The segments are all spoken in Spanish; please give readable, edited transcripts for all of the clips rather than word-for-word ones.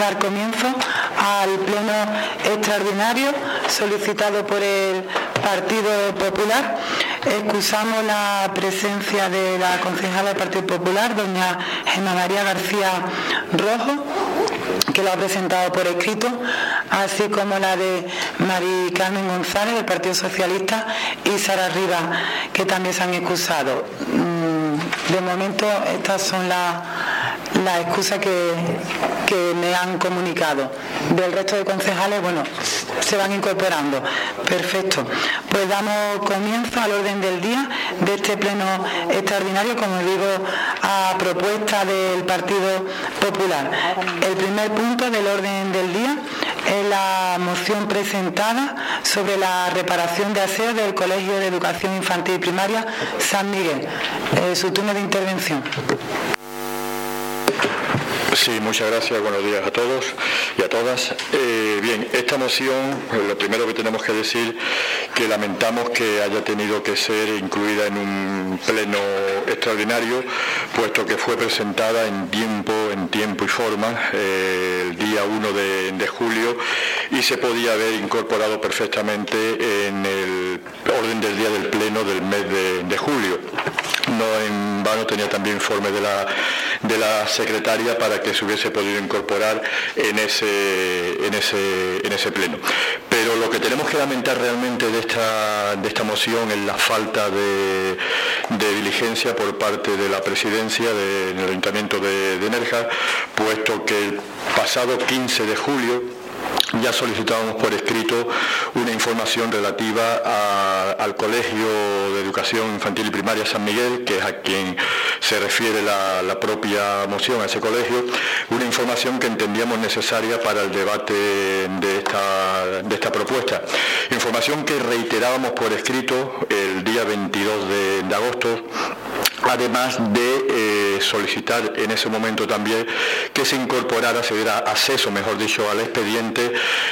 dar comienzo al pleno extraordinario solicitado por el Partido Popular. Excusamos la presencia de la concejala del Partido Popular, doña Gemma María García Rojo, que lo ha presentado por escrito, así como la de Mari Carmen González del Partido Socialista y Sara Rivas, que también se han excusado. De momento estas son las excusas que me han comunicado. Del resto de concejales, bueno, se van incorporando. Perfecto. Pues damos comienzo al orden del día de este pleno extraordinario, como digo, a propuesta del Partido Popular. El primer punto del orden del día es la moción presentada sobre la reparación de aseo del Colegio de Educación Infantil y Primaria San Miguel. Su turno de intervención. Sí, muchas gracias. Buenos días a todos y a todas. Bien, esta moción, lo primero que tenemos que decir, que lamentamos que haya tenido que ser incluida en un pleno extraordinario, puesto que fue presentada en tiempo y forma, el día 1 de julio, y se podía haber incorporado perfectamente en el orden del día del pleno del mes de julio. No en vano tenía también informe de la secretaria para que se hubiese podido incorporar en ese pleno. Pero lo que tenemos que lamentar realmente de esta moción es la falta de diligencia por parte de la presidencia del Ayuntamiento de Nerja, puesto que el pasado 15 de julio ya solicitábamos por escrito una información relativa al Colegio de Educación Infantil y Primaria San Miguel, que es a quien se refiere la propia moción, a ese colegio, una información que entendíamos necesaria para el debate de esta propuesta. Información que reiterábamos por escrito el día 22 de agosto, además de solicitar en ese momento también que se incorporara, se diera acceso, mejor dicho, al expediente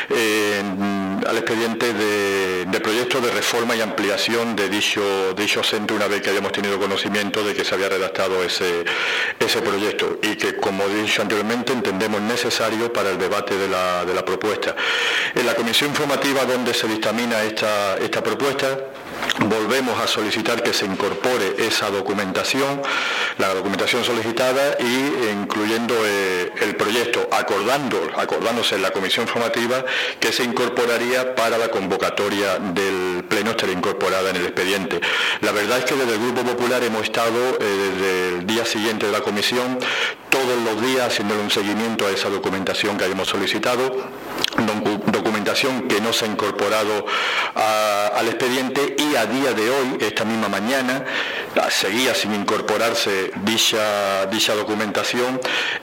de proyectos de reforma y ampliación de dicho centro, una vez que habíamos tenido conocimiento de que se había redactado ese proyecto y que, como he dicho anteriormente, entendemos necesario para el debate de la propuesta. En la comisión informativa donde se dictamina esta propuesta, volvemos a solicitar que se incorpore esa documentación, la documentación solicitada, y incluyendo el proyecto, acordándose en la comisión formativa que se incorporaría para la convocatoria del pleno, estaría incorporada en el expediente. La verdad es que desde el Grupo Popular hemos estado desde el día siguiente de la comisión todos los días haciéndole un seguimiento a esa documentación que habíamos solicitado, documentación que no se ha incorporado al expediente, y a día de hoy, esta misma mañana, seguía sin incorporarse dicha documentación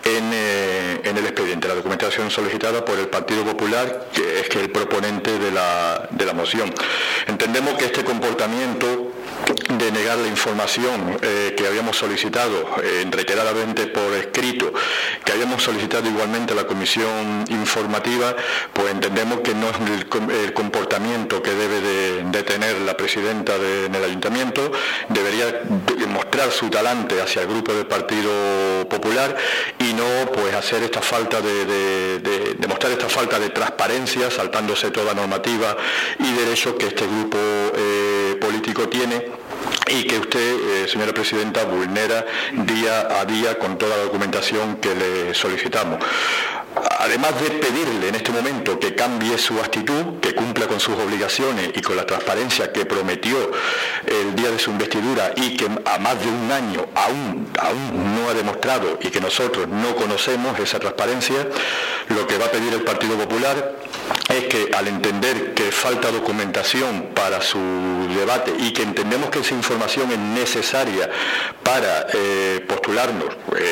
en el expediente, la documentación solicitada por el Partido Popular, que es el proponente de la moción. Entendemos que este comportamiento de negar la información que habíamos solicitado reiteradamente por escrito, que habíamos solicitado igualmente a la comisión informativa, pues entendemos que no es el comportamiento que debe de tener la presidenta en el ayuntamiento. Debería mostrar su talante hacia el grupo del Partido Popular y no pues hacer esta falta demostrar esta falta de transparencia, saltándose toda normativa y derecho que este grupo político tiene, y que usted, señora presidenta, vulnera día a día con toda la documentación que le solicitamos. Además de pedirle en este momento que cambie su actitud, que cumpla con sus obligaciones y con la transparencia que prometió el día de su investidura y que a más de un año aún no ha demostrado, y que nosotros no conocemos esa transparencia, lo que va a pedir el Partido Popular es que, al entender que falta documentación para su debate y que entendemos que esa información es necesaria para postularnos,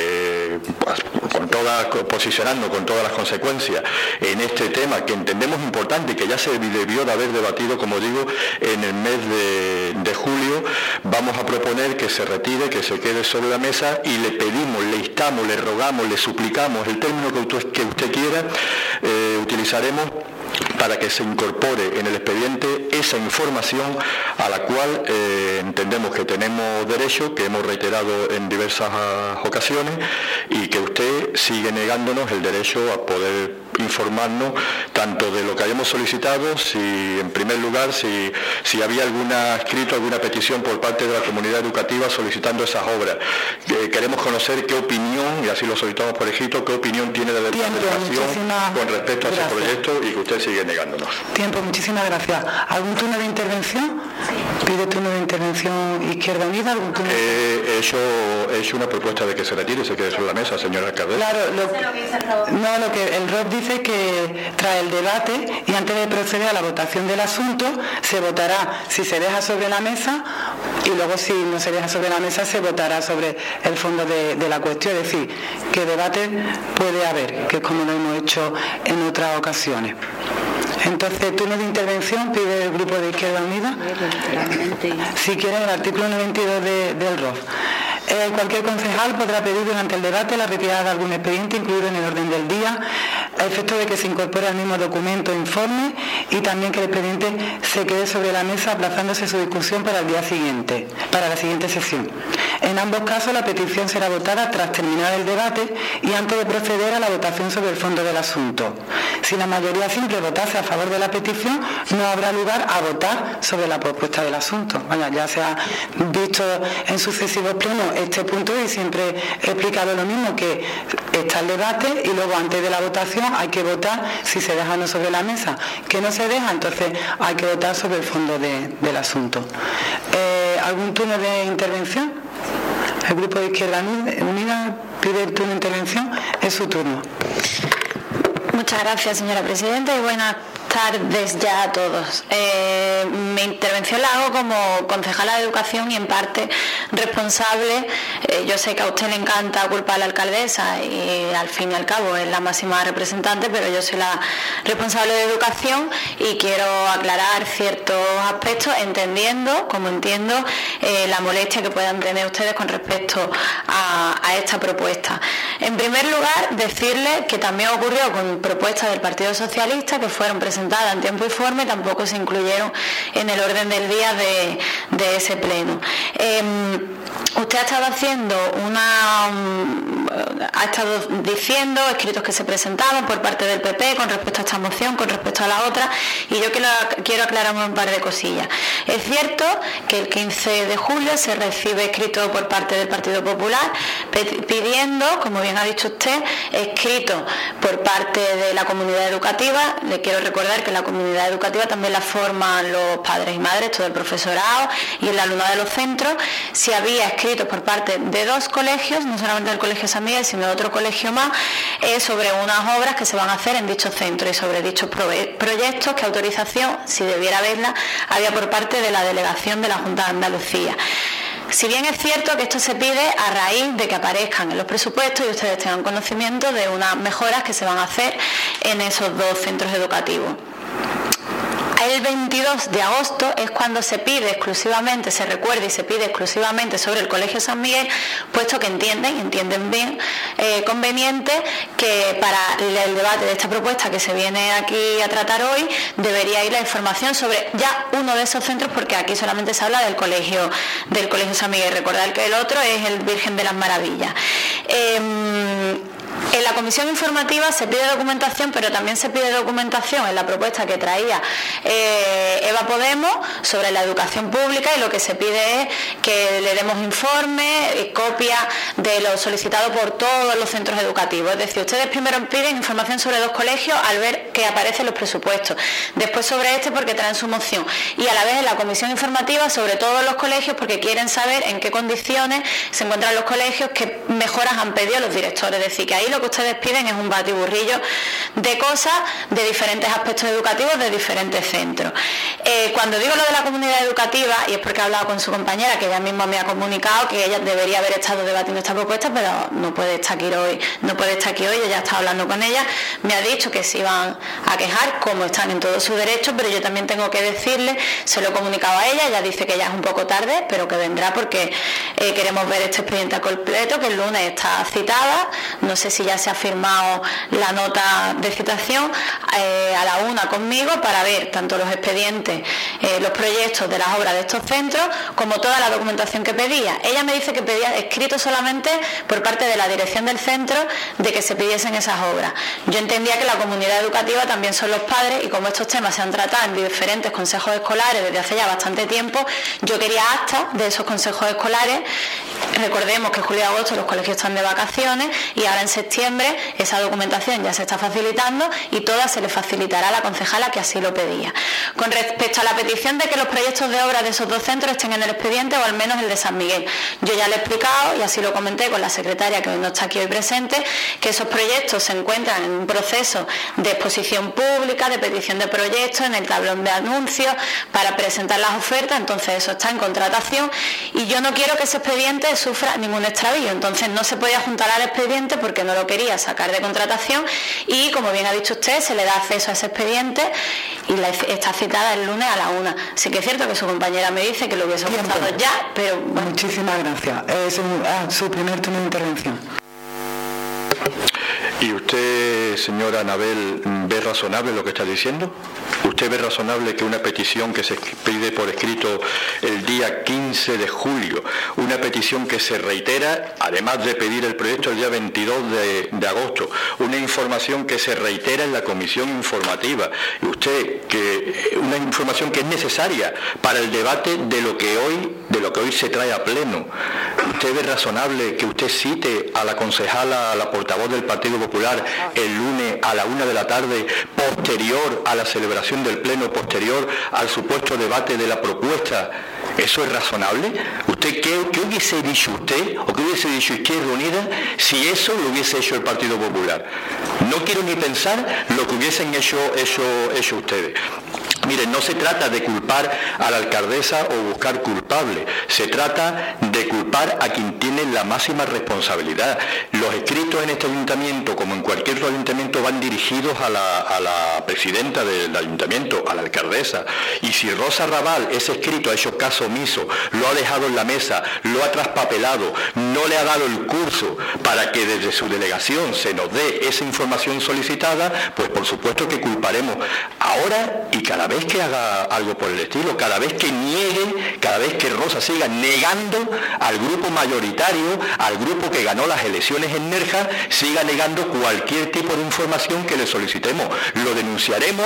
posicionarnos con todas las consecuencias en este tema que entendemos importante y que ya se debió de haber debatido, como digo, en el mes de julio, vamos a proponer que se retire, que se quede sobre la mesa, y le pedimos, le instamos, le rogamos, le suplicamos, el término que usted quiera, utilizaremos para que se incorpore en el expediente esa información a la cual entendemos que tenemos derecho, que hemos reiterado en diversas ocasiones, y que usted sigue negándonos el derecho a poder informarnos tanto de lo que hayamos solicitado, si en primer lugar si había escrito alguna petición por parte de la comunidad educativa solicitando esas obras. Queremos conocer qué opinión, y así lo solicitamos por escrito, qué opinión tiene de la Administración con respecto a ese proyecto, y que usted sigue negándonos. Tiempo, muchísimas gracias. ¿Algún turno de intervención? ¿Pide turno de intervención Izquierda Unida? He hecho una propuesta de que se retire, se quede sobre la mesa, señora alcaldesa. Claro, lo que el ROP dice es que tras el debate y antes de proceder a la votación del asunto, se votará si se deja sobre la mesa, y luego si no se deja sobre la mesa se votará sobre el fondo de la cuestión. Es decir, que debate puede haber, que es como lo hemos hecho en otras ocasiones. Entonces, turno de intervención pide el Grupo de Izquierda Unida. Si quieren, el artículo 92 del ROF. Cualquier concejal podrá pedir durante el debate la retirada de algún expediente incluido en el orden del día, a efecto de que se incorpore al mismo documento o informe, y también que el expediente se quede sobre la mesa aplazándose su discusión para el día siguiente, para la siguiente sesión. En ambos casos, la petición será votada tras terminar el debate y antes de proceder a la votación sobre el fondo del asunto. Si la mayoría simple votase a favor de la petición, no habrá lugar a votar sobre la propuesta del asunto. Ya se ha visto en sucesivos plenos este punto, y siempre he explicado lo mismo, que está el debate y luego antes de la votación hay que votar si se deja o no sobre la mesa. Que no se deja, entonces hay que votar sobre el fondo del asunto. ¿Algún turno de intervención? El Grupo de Izquierda Unida pide el turno de intervención. Es su turno. Muchas gracias, señora presidenta, y buenas tardes ya a todos. Mi intervención la hago como concejala de Educación y en parte responsable. Yo sé que a usted le encanta culpar a la alcaldesa y al fin y al cabo es la máxima representante, pero yo soy la responsable de Educación y quiero aclarar ciertos aspectos, entendiendo, como entiendo, la molestia que puedan tener ustedes con respecto a esta propuesta. En primer lugar, decirles que también ocurrió con propuestas del Partido Socialista que fueron presentadas en tiempo y forma y tampoco se incluyeron en el orden del día de ese pleno. Usted ha estado diciendo escritos que se presentaban por parte del PP con respecto a esta moción, con respecto a la otra, y yo quiero aclarar un par de cosillas. Es cierto que el 15 de julio se recibe escrito por parte del Partido Popular pidiendo, como bien ha dicho usted, escrito por parte de la comunidad educativa. Le quiero recordar que la comunidad educativa también la forman los padres y madres, todo el profesorado y el alumnado de los centros. Si había escritos por parte de dos colegios, no solamente del Colegio San Miguel, sino de otro colegio más, sobre unas obras que se van a hacer en dichos centros y sobre dichos proyectos, que autorización, si debiera haberla, había por parte de la delegación de la Junta de Andalucía. Si bien es cierto que esto se pide a raíz de que aparezcan en los presupuestos y ustedes tengan conocimiento de unas mejoras que se van a hacer en esos dos centros educativos. El 22 de agosto es cuando se pide exclusivamente, se recuerda y se pide exclusivamente sobre el Colegio San Miguel, puesto que entienden bien conveniente que para el debate de esta propuesta que se viene aquí a tratar hoy debería ir la información sobre ya uno de esos centros, porque aquí solamente se habla del colegio San Miguel. Recordar que el otro es el Virgen de las Maravillas. En la comisión informativa se pide documentación, pero también se pide documentación en la propuesta que traía Eva Podemos sobre la educación pública, y lo que se pide es que le demos informes y copia de lo solicitado por todos los centros educativos. Es decir, ustedes primero piden información sobre dos colegios al ver que aparecen los presupuestos, después sobre este porque traen su moción, y a la vez en la comisión informativa sobre todos los colegios porque quieren saber en qué condiciones se encuentran los colegios, qué mejoras han pedido los directores. Es decir, que ahí lo que ustedes piden es un batiburrillo de cosas de diferentes aspectos educativos de diferentes centros. Cuando digo lo de la comunidad educativa, y es porque he hablado con su compañera, que ella misma me ha comunicado que ella debería haber estado debatiendo esta propuesta, pero no puede estar aquí hoy, yo ya he estado hablando con ella, me ha dicho que se iban a quejar, como están en todo su derecho, pero yo también tengo que decirle, se lo he comunicado a ella, ella dice que ya es un poco tarde, pero que vendrá porque queremos ver este expediente completo, que el lunes está citada, no sé si ya se ha firmado la nota de de citación a la 1 conmigo para ver tanto los expedientes, los proyectos de las obras de estos centros, como toda la documentación que pedía. Ella me dice que pedía escrito solamente por parte de la dirección del centro de que se pidiesen esas obras. Yo entendía que la comunidad educativa también son los padres, y como estos temas se han tratado en diferentes consejos escolares desde hace ya bastante tiempo, yo quería actas de esos consejos escolares. Recordemos que en julio y agosto los colegios están de vacaciones y ahora en septiembre esa documentación ya se está facilitando y toda se le facilitará a la concejala que así lo pedía. Con respecto a la petición de que los proyectos de obra de esos dos centros estén en el expediente, o al menos el de San Miguel, yo ya le he explicado, y así lo comenté con la secretaria que no está aquí hoy presente, que esos proyectos se encuentran en un proceso de exposición pública, de petición de proyectos, en el tablón de anuncios para presentar las ofertas. Entonces eso está en contratación y yo no quiero que ese expediente sufra ningún extravío. Entonces no se podía juntar al expediente porque no lo quería sacar de contratación, y como bien ha dicho usted, se le da acceso a ese expediente y está citada el lunes a la 1. Sí que es cierto que su compañera me dice que lo hubiese votado ya, pero bueno. Muchísimas gracias. Es su primer turno de intervención. ¿Y usted, señora Anabel, ve razonable lo que está diciendo? ¿Usted ve razonable que una petición que se pide por escrito el día 15 de julio, una petición que se reitera, además de pedir el proyecto el día 22 de agosto, una información que se reitera en la comisión informativa, y usted, que una información que es necesaria para el debate de lo que hoy se trae a pleno, ¿usted ve razonable que usted cite a la concejala, a la portavoz del Partido Popular, el lunes a la 1 de la tarde, posterior a la celebración del pleno, posterior al supuesto debate de la propuesta? ¿Eso es razonable? ¿Usted qué hubiese dicho usted, o qué hubiese dicho Izquierda Unida, si eso lo hubiese hecho el Partido Popular? No quiero ni pensar lo que hubiesen hecho ustedes. Miren, no se trata de culpar a la alcaldesa o buscar culpables, se trata de culpar a quien tiene la máxima responsabilidad. Los escritos en este ayuntamiento, como en cualquier otro ayuntamiento, van dirigidos a la presidenta del ayuntamiento, a la alcaldesa. Y si Rosa Raval ese escrito ha hecho caso omiso, lo ha dejado en la mesa, lo ha traspapelado, no le ha dado el curso para que desde su delegación se nos dé esa información solicitada, pues por supuesto que culparemos ahora y cada vez que haga algo por el estilo, cada vez que niegue, cada vez que Rosa siga negando al grupo mayoritario, al grupo que ganó las elecciones en Nerja, siga negando cualquier tipo de información que le solicitemos. Lo denunciaremos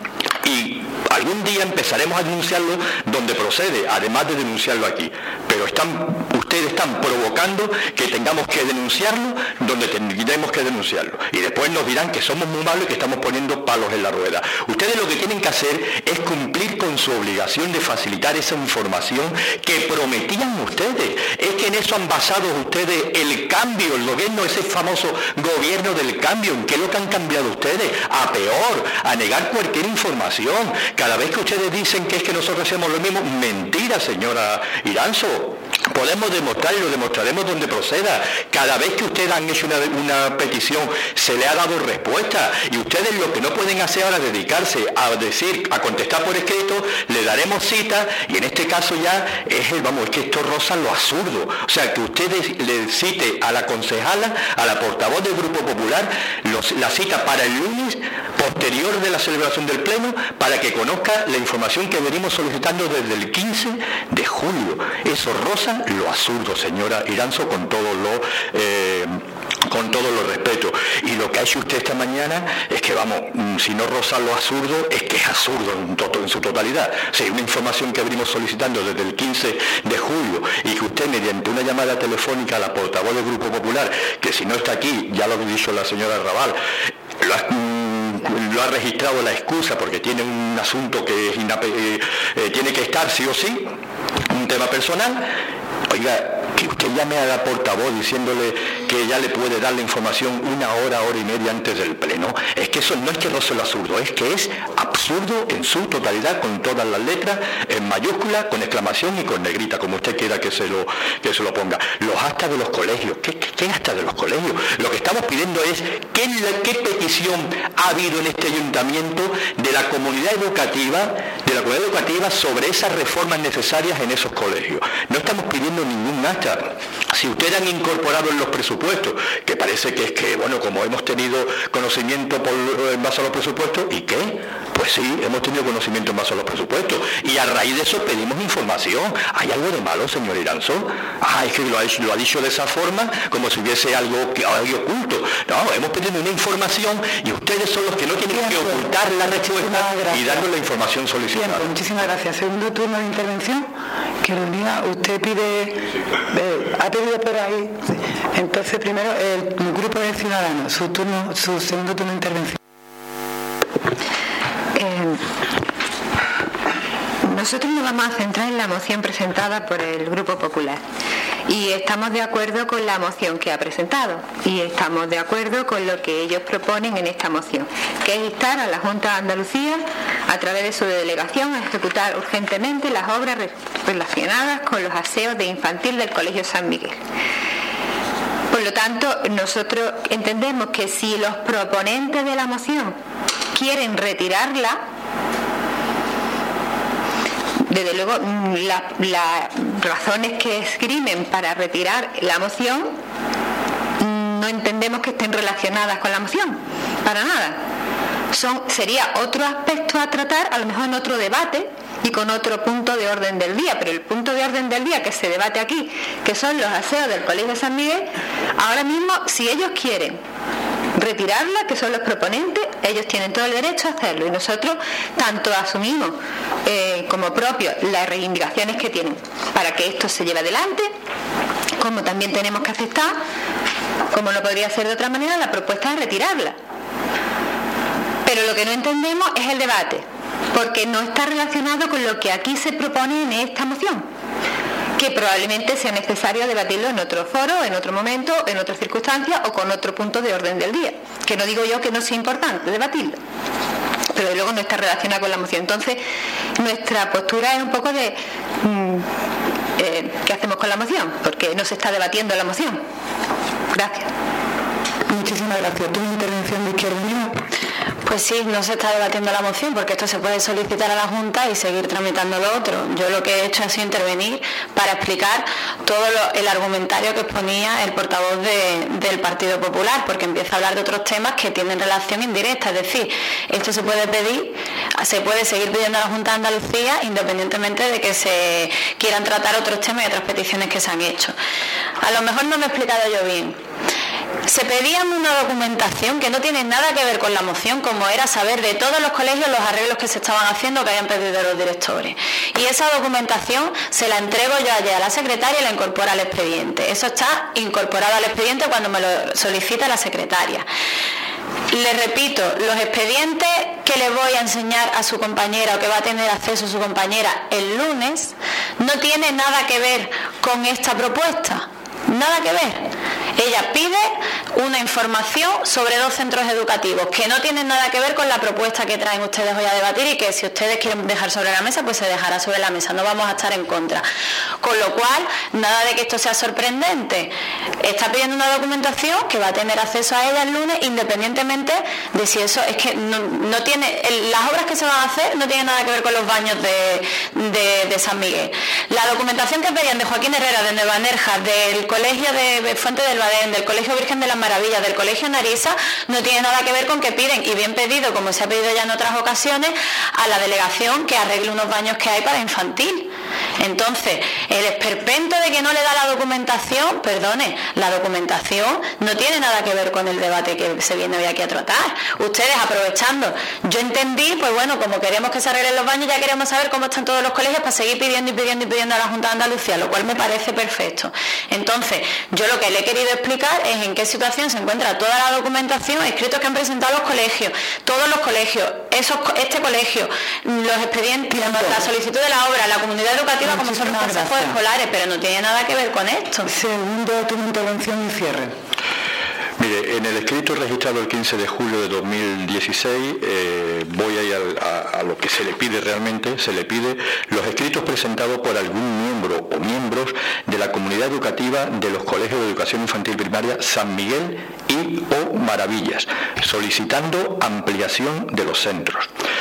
y algún día empezaremos a denunciarlo donde procede, además de denunciarlo aquí. Pero ustedes están provocando que tengamos que denunciarlo donde tendremos que denunciarlo. Y después nos dirán que somos muy malos y que estamos poniendo palos en la rueda. Ustedes lo que tienen que hacer es cumplir con su obligación de facilitar esa información que prometían ustedes. Es que en eso han basado ustedes el cambio, el gobierno, ese famoso gobierno del cambio. ¿En qué es lo que han cambiado ustedes? A peor, a negar cualquier información. Cada vez que ustedes dicen que es que nosotros hacemos lo mismo, mentira, señora Iranzo. Podemos demostrar y lo demostraremos donde proceda. Cada vez que ustedes han hecho una petición, se le ha dado respuesta. Y ustedes lo que no pueden hacer ahora es dedicarse a contestar por escrito, le daremos cita, y en este caso ya es que esto roza lo absurdo. O sea, que ustedes le cite a la concejala, a la portavoz del Grupo Popular, la cita para el lunes, posterior de la celebración del pleno, para que conozca la información que venimos solicitando desde el 15 de julio. Eso roza lo absurdo, señora Iranzo, con todo lo respeto. Y lo que ha hecho usted esta mañana es que, si no roza lo absurdo, es que es absurdo en su totalidad. O sea, una información que venimos solicitando desde el 15 de julio, y que usted, mediante una llamada telefónica a la portavoz del Grupo Popular, que si no está aquí, ya lo ha dicho la señora Raval, lo ha registrado la excusa porque tiene un asunto que tiene que estar sí o sí, un tema personal. Oiga, que usted llame a la portavoz diciéndole que ella le puede dar la información una hora y media antes del pleno, es que eso no es que roce lo absurdo, es que es absurdo en su totalidad, con todas las letras, en mayúscula, con exclamación y con negrita, como usted quiera que se lo ponga. Los actas de los colegios, ¿qué actas de los colegios? Lo que estamos pidiendo es qué petición ha habido en este ayuntamiento de la comunidad educativa sobre esas reformas necesarias en esos colegios. No estamos pidiendo ningún acta. Si ustedes han incorporado en los presupuestos, que parece que como hemos tenido conocimiento por en base a los presupuestos. ¿Y qué? Pues sí, hemos tenido conocimiento en base a los presupuestos. Y a raíz de eso pedimos información. ¿Hay algo de malo, señor Iranzo? Es que lo ha dicho de esa forma, como si hubiese algo oculto. No, hemos pedido una información y ustedes son los que no tienen que ocultar la respuesta y darnos la información solicitada. Bien, pues muchísimas gracias. Segundo turno de intervención. Carolina, usted pide, ha pedido por ahí. Entonces, primero, el grupo de Ciudadanos, su segundo turno de intervención. Nosotros nos vamos a centrar en la moción presentada por el Grupo Popular y estamos de acuerdo con la moción que ha presentado y estamos de acuerdo con lo que ellos proponen en esta moción, que es instar a la Junta de Andalucía, a través de su delegación, a ejecutar urgentemente las obras relacionadas con los aseos de infantil del Colegio San Miguel. Por lo tanto, nosotros entendemos que si los proponentes de la moción quieren retirarla, desde luego las razones que esgrimen para retirar la moción no entendemos que estén relacionadas con la moción, para nada. Sería otro aspecto a tratar, a lo mejor en otro debate y con otro punto de orden del día, pero el punto de orden del día que se debate aquí, que son los aseos del Colegio San Miguel, ahora mismo, si ellos quieren retirarla, que son los proponentes, ellos tienen todo el derecho a hacerlo y nosotros tanto asumimos como propios las reivindicaciones que tienen para que esto se lleve adelante, como también tenemos que aceptar, como no podría ser de otra manera, la propuesta de retirarla. Pero lo que no entendemos es el debate, porque no está relacionado con lo que aquí se propone en esta moción, que probablemente sea necesario debatirlo en otro foro, en otro momento, en otras circunstancias o con otro punto de orden del día, que no digo yo que no sea importante debatirlo, pero luego no está relacionado con la moción. Entonces nuestra postura es un poco de ¿qué hacemos con la moción? Porque no se está debatiendo la moción. Gracias. Muchísimas gracias. ¿Tu intervención de Izquierda Unida? Pues sí, no se está debatiendo la moción porque esto se puede solicitar a la Junta y seguir tramitando lo otro. Yo lo que he hecho ha sido intervenir para explicar todo el argumentario que exponía el portavoz del Partido Popular, porque empieza a hablar de otros temas que tienen relación indirecta. Es decir, esto se puede seguir pidiendo a la Junta de Andalucía independientemente de que se quieran tratar otros temas y otras peticiones que se han hecho. A lo mejor no me he explicado yo bien. Se pedían una documentación que no tiene nada que ver con la moción, como era saber de todos los colegios los arreglos que se estaban haciendo, que habían pedido los directores. Y esa documentación se la entrego yo ayer a la secretaria y la incorpora al expediente. Eso está incorporado al expediente cuando me lo solicita la secretaria. Le repito, los expedientes que le voy a enseñar a su compañera o que va a tener acceso su compañera el lunes no tienen nada que ver con esta propuesta. Nada que ver. Ella pide una información sobre 2 centros educativos que no tienen nada que ver con la propuesta que traen ustedes hoy a debatir y que si ustedes quieren dejar sobre la mesa, pues se dejará sobre la mesa, no vamos a estar en contra. Con lo cual, nada de que esto sea sorprendente. Está pidiendo una documentación que va a tener acceso a ella el lunes, independientemente de si eso es que no tiene, las obras que se van a hacer no tienen nada que ver con los baños de San Miguel. La documentación que pedían de Joaquín Herrera, de Nueva Nerja, del Colegio de Fuente del Badén, del Colegio Virgen de las Maravillas, del Colegio Narisa, no tiene nada que ver con que piden, y bien pedido, como se ha pedido ya en otras ocasiones, a la delegación que arregle unos baños que hay para infantil. Entonces, el esperpento de que no le da la documentación, perdone, la documentación no tiene nada que ver con el debate que se viene hoy aquí a tratar. Ustedes aprovechando, yo entendí, pues bueno, como queremos que se arreglen los baños, ya queremos saber cómo están todos los colegios para seguir pidiendo a la Junta de Andalucía, lo cual me parece perfecto. Entonces, yo lo que le he querido explicar es en qué situación se encuentra toda la documentación, escritos que han presentado los colegios, todos los colegios, este colegio, los expedientes, la solicitud de la obra, la comunidad educativa, como son los consejos escolares, pero no tiene nada que ver con esto. Segundo, tu intervención y cierre. Mire, en el escrito registrado el 15 de julio de 2016, voy a ir a lo que se le pide realmente, se le pide los escritos presentados por algún miembro o miembros de la comunidad educativa de los colegios de educación infantil primaria San Miguel y o Maravillas, solicitando ampliación de los centros.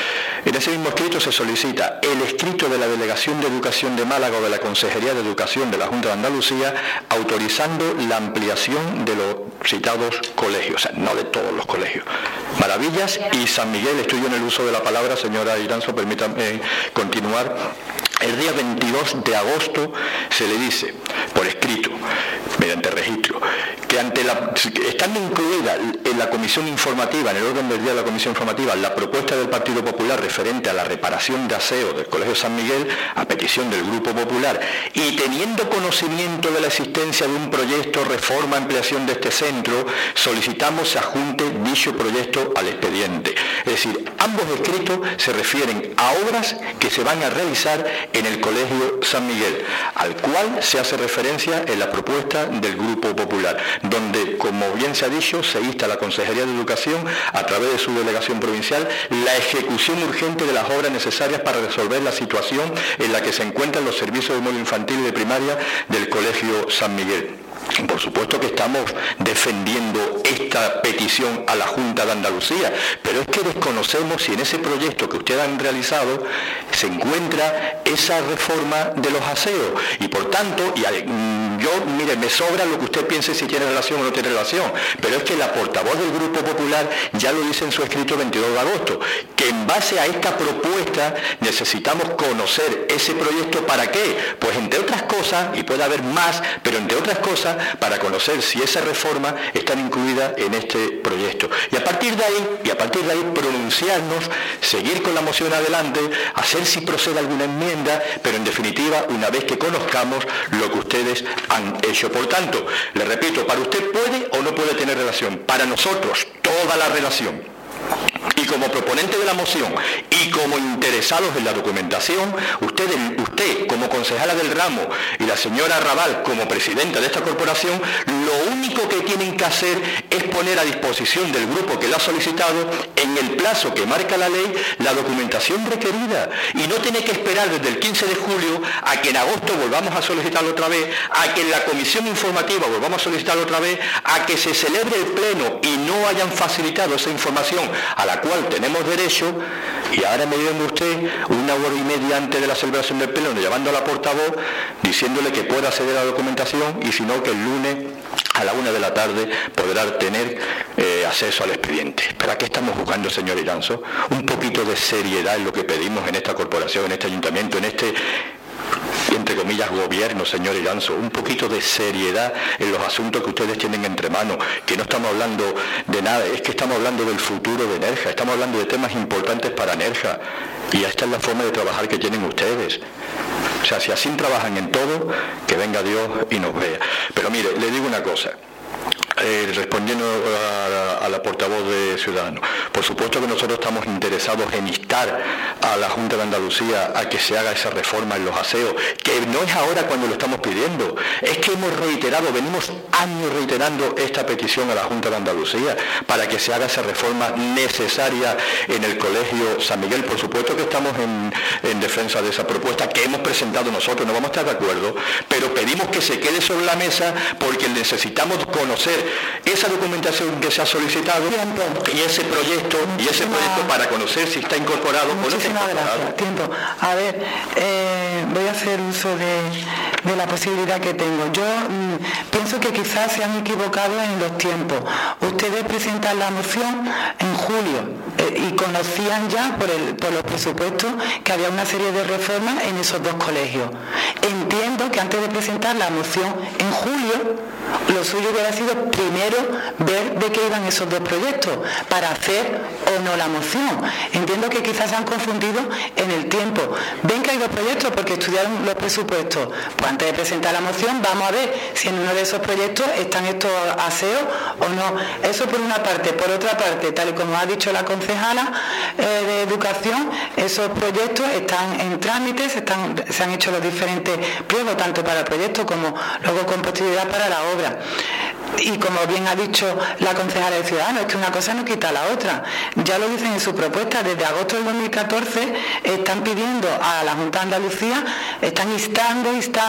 En ese mismo escrito se solicita el escrito de la Delegación de Educación de Málaga o de la Consejería de Educación de la Junta de Andalucía autorizando la ampliación de los citados colegios, o sea, no de todos los colegios. Maravillas y San Miguel, estoy yo en el uso de la palabra, señora Iranzo, permítame continuar. El día 22 de agosto se le dice, por escrito, mediante registro, que estando incluida en la comisión informativa, en el orden del día de la comisión informativa, la propuesta del Partido Popular referente a la reparación de aseo del Colegio San Miguel, a petición del Grupo Popular, y teniendo conocimiento de la existencia de un proyecto reforma, ampliación de este centro, solicitamos se adjunte dicho proyecto al expediente. Es decir, ambos escritos se refieren a obras que se van a realizar en el Colegio San Miguel, al cual se hace referencia en la propuesta del Grupo Popular, donde, como bien se ha dicho, se insta a la Consejería de Educación, a través de su delegación provincial, la ejecución urgente de las obras necesarias para resolver la situación en la que se encuentran los servicios de módulo infantil y de primaria del Colegio San Miguel. Por supuesto que estamos defendiendo esta petición a la Junta de Andalucía, pero es que desconocemos si en ese proyecto que ustedes han realizado se encuentra esa reforma de los aseos. Y por tanto, mire, me sobra lo que usted piense si tiene relación o no tiene relación, pero es que la portavoz del Grupo Popular ya lo dice en su escrito 22 de agosto, que en base a esta propuesta necesitamos conocer ese proyecto. ¿Para qué? Pues entre otras cosas, y puede haber más, pero entre otras cosas, para conocer si esa reforma está incluida en este proyecto. Y a partir de ahí pronunciarnos, seguir con la moción adelante, hacer si procede alguna enmienda, pero en definitiva, una vez que conozcamos lo que ustedes han hecho. Por tanto, le repito, para usted puede o no puede tener relación. Para nosotros, toda la relación. Y como proponente de la moción y como interesados en la documentación, usted como concejala del ramo y la señora Raval como presidenta de esta corporación, lo único que tienen que hacer es poner a disposición del grupo que la ha solicitado, en el plazo que marca la ley, la documentación requerida. Y no tiene que esperar desde el 15 de julio a que en agosto volvamos a solicitarlo otra vez, a que en la comisión informativa volvamos a solicitarlo otra vez, a que se celebre el pleno y no hayan facilitado esa información a la cual tenemos derecho, y ahora me viene usted una hora y media antes de la celebración del pleno llamando a la portavoz diciéndole que pueda acceder a la documentación, y si no, que el lunes a la 1 de la tarde podrá tener acceso al expediente. ¿Pero a qué estamos jugando, señor Iranzo? Un poquito de seriedad es lo que pedimos en esta corporación, en este ayuntamiento, en este, entre comillas, gobierno, señor Iranzo. Un poquito de seriedad en los asuntos que ustedes tienen entre manos, que no estamos hablando de nada, es que estamos hablando del futuro de Nerja, estamos hablando de temas importantes para Nerja, y esta es la forma de trabajar que tienen ustedes. O sea, si así trabajan en todo, que venga Dios y nos vea. Pero mire, le digo una cosa. Respondiendo a la portavoz de Ciudadanos, por supuesto que nosotros estamos interesados en instar a la Junta de Andalucía a que se haga esa reforma en los aseos, que no es ahora cuando lo estamos pidiendo, es que venimos años reiterando esta petición a la Junta de Andalucía para que se haga esa reforma necesaria en el Colegio San Miguel. Por supuesto que estamos en defensa de esa propuesta que hemos presentado nosotros, no vamos a estar de acuerdo, pero pedimos que se quede sobre la mesa porque necesitamos conocer esa documentación que se ha solicitado y ese proyecto para conocer si está incorporado o no está incorporado. Gracias. Tiempo. A ver, voy a hacer uso de la posibilidad que tengo. Yo pienso que quizás se han equivocado en los tiempos. Ustedes presentan la moción en julio y conocían ya por los presupuestos que había una serie de reformas en esos dos colegios. Entiendo que antes de presentar la moción en julio, lo suyo hubiera sido primero ver de qué iban esos dos proyectos para hacer o no la moción. Entiendo que quizás se han confundido en el tiempo. Ven que hay dos proyectos porque estudiaron los presupuestos. Pues antes de presentar la moción vamos a ver si en uno de esos proyectos están estos aseos o no. Eso por una parte. Por otra parte, tal y como ha dicho la concejala de Educación, esos proyectos están en trámite, se han hecho los diferentes pliegos, tanto para el proyecto como luego con posterioridad para la obra. Y como bien ha dicho la concejala de Ciudadanos, es que una cosa no quita la otra. Ya lo dicen en su propuesta, desde agosto del 2014 están pidiendo a la Junta de Andalucía, están instando.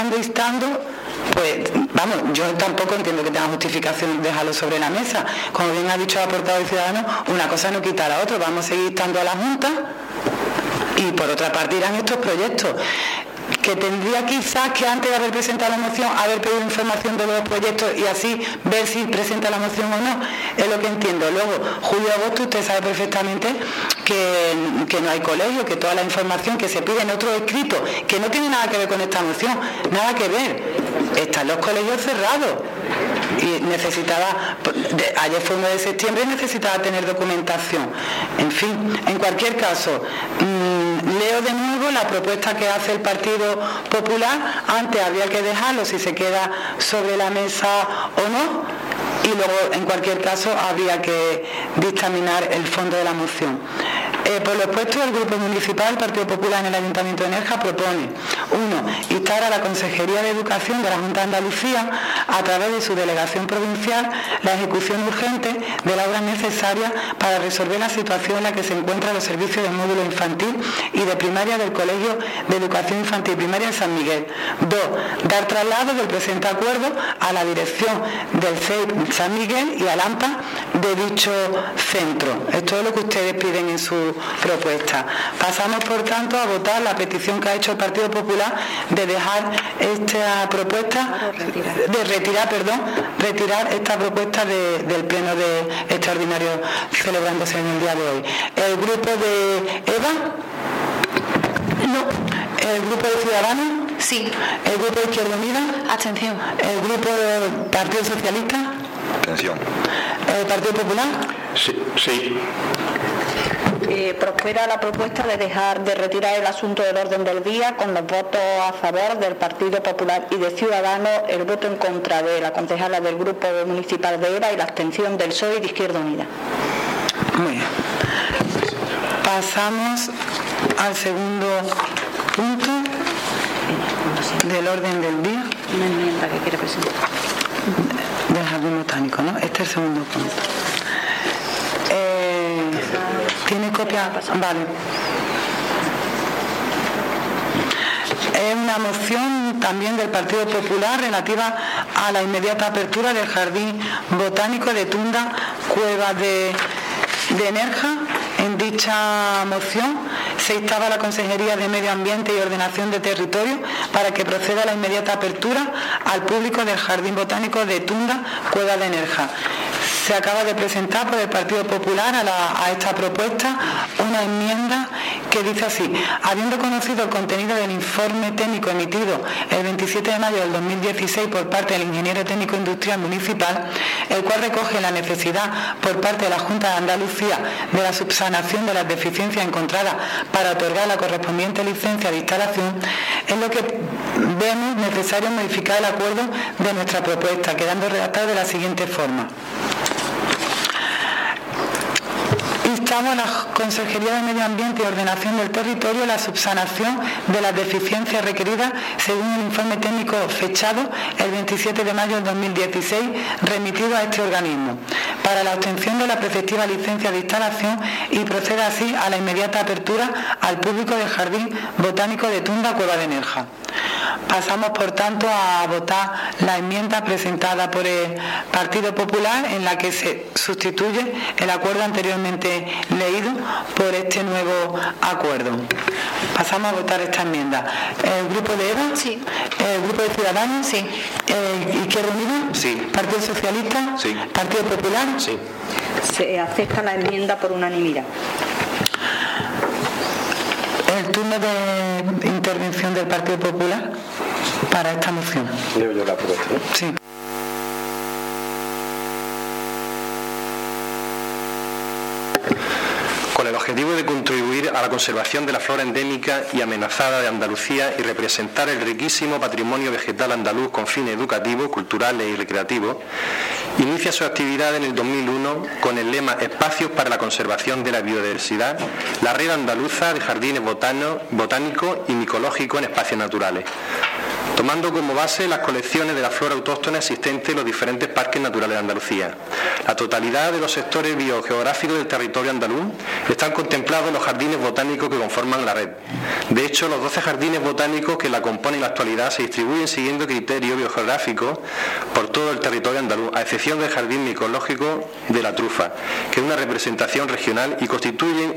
Pues vamos, yo tampoco entiendo que tenga justificación dejarlo sobre la mesa. Como bien ha dicho la portavoz de Ciudadanos, una cosa no quita la otra. Vamos a seguir instando a la Junta Y por otra parte irán estos proyectos, que tendría quizás que antes de haber presentado la moción haber pedido información de los proyectos y así ver si presenta la moción o no, es lo que entiendo. Luego, julio-agosto, usted sabe perfectamente que no hay colegio, que toda la información que se pide en otro escrito, que no tiene nada que ver con esta moción, nada que ver, están los colegios cerrados. Y necesitaba, ayer fue 1 de septiembre y necesitaba tener documentación. En fin, en cualquier caso, leo de nuevo la propuesta que hace el Partido Popular. Antes habría que dejarlo si se queda sobre la mesa o no, y luego en cualquier caso habría que dictaminar el fondo de la moción. Por lo expuesto, el Grupo Municipal del Partido Popular en el Ayuntamiento de Nerja propone: 1. Instar a la Consejería de Educación de la Junta de Andalucía, a través de su delegación provincial, la ejecución urgente de las obras necesarias para resolver la situación en la que se encuentran los servicios de módulo infantil y de primaria del Colegio de Educación Infantil y Primaria de San Miguel. 2. Dar traslado del presente acuerdo a la dirección del CEIP San Miguel y al AMPA de dicho centro. Esto es lo que ustedes piden en su propuesta. Pasamos, por tanto, a votar la petición que ha hecho el Partido Popular de dejar esta propuesta, retirar esta propuesta del pleno de extraordinario celebrándose en el día de hoy. El grupo de EVA, no. El grupo de Ciudadanos, sí. El grupo de Izquierda Unida, abstención. El grupo del Partido Socialista, Abstención. El Partido Popular, Sí. Prospera la propuesta de retirar el asunto del orden del día, con los votos a favor del Partido Popular y de Ciudadanos, el voto en contra de la concejala del Grupo Municipal de EVA y la abstención del PSOE y de Izquierda Unida. Muy bien. Pasamos al segundo punto del orden del día. Una enmienda que quiere presentar. Del Jardín Botánico, ¿no? Este es el segundo punto. ¿Tiene copia? Vale. Es una moción también del Partido Popular relativa a la inmediata apertura del Jardín Botánico de Tunda, Cueva de Nerja. En dicha moción se instaba a la Consejería de Medio Ambiente y Ordenación de Territorio para que proceda a la inmediata apertura al público del Jardín Botánico de Tunda, Cueva de Nerja. Se acaba de presentar por el Partido Popular a esta propuesta una enmienda que dice así: habiendo conocido el contenido del informe técnico emitido el 27 de mayo del 2016 por parte del Ingeniero Técnico Industrial Municipal, el cual recoge la necesidad por parte de la Junta de Andalucía de la subsanación de las deficiencias encontradas para otorgar la correspondiente licencia de instalación, es lo que vemos necesario modificar el acuerdo de nuestra propuesta, quedando redactado de la siguiente forma: instamos a la Consejería de Medio Ambiente y Ordenación del Territorio la subsanación de las deficiencias requeridas según el informe técnico fechado el 27 de mayo del 2016 remitido a este organismo, para la obtención de la preceptiva licencia de instalación, y proceda así a la inmediata apertura al público del Jardín Botánico de Tunda, Cueva de Nerja. Pasamos, por tanto, a votar la enmienda presentada por el Partido Popular, en la que se sustituye el acuerdo anteriormente leído por este nuevo acuerdo. Pasamos a votar esta enmienda. ¿El grupo de EVA? Sí. ¿El grupo de Ciudadanos? Sí. ¿Izquierda Unida? Sí. ¿Partido Socialista? Sí. ¿Partido Popular? Sí. Se acepta la enmienda por unanimidad. El turno de intervención del Partido Popular para esta moción. Leo yo la propuesta, ¿no? Sí. Con el objetivo de contribuir a la conservación de la flora endémica y amenazada de Andalucía y representar el riquísimo patrimonio vegetal andaluz con fines educativos, culturales y recreativos, inicia su actividad en el 2001 con el lema Espacios para la conservación de la biodiversidad, la red andaluza de jardines botánicos y micológicos en espacios naturales, tomando como base las colecciones de la flora autóctona existentes en los diferentes parques naturales de Andalucía. La totalidad de los sectores biogeográficos del territorio andaluz están contemplados en los jardines botánicos que conforman la red. De hecho, los 12 jardines botánicos que la componen en la actualidad se distribuyen siguiendo criterios biogeográficos por todo el territorio andaluz, a excepción del jardín micológico de La Trufa, que es una representación regional y constituyen una indiscutible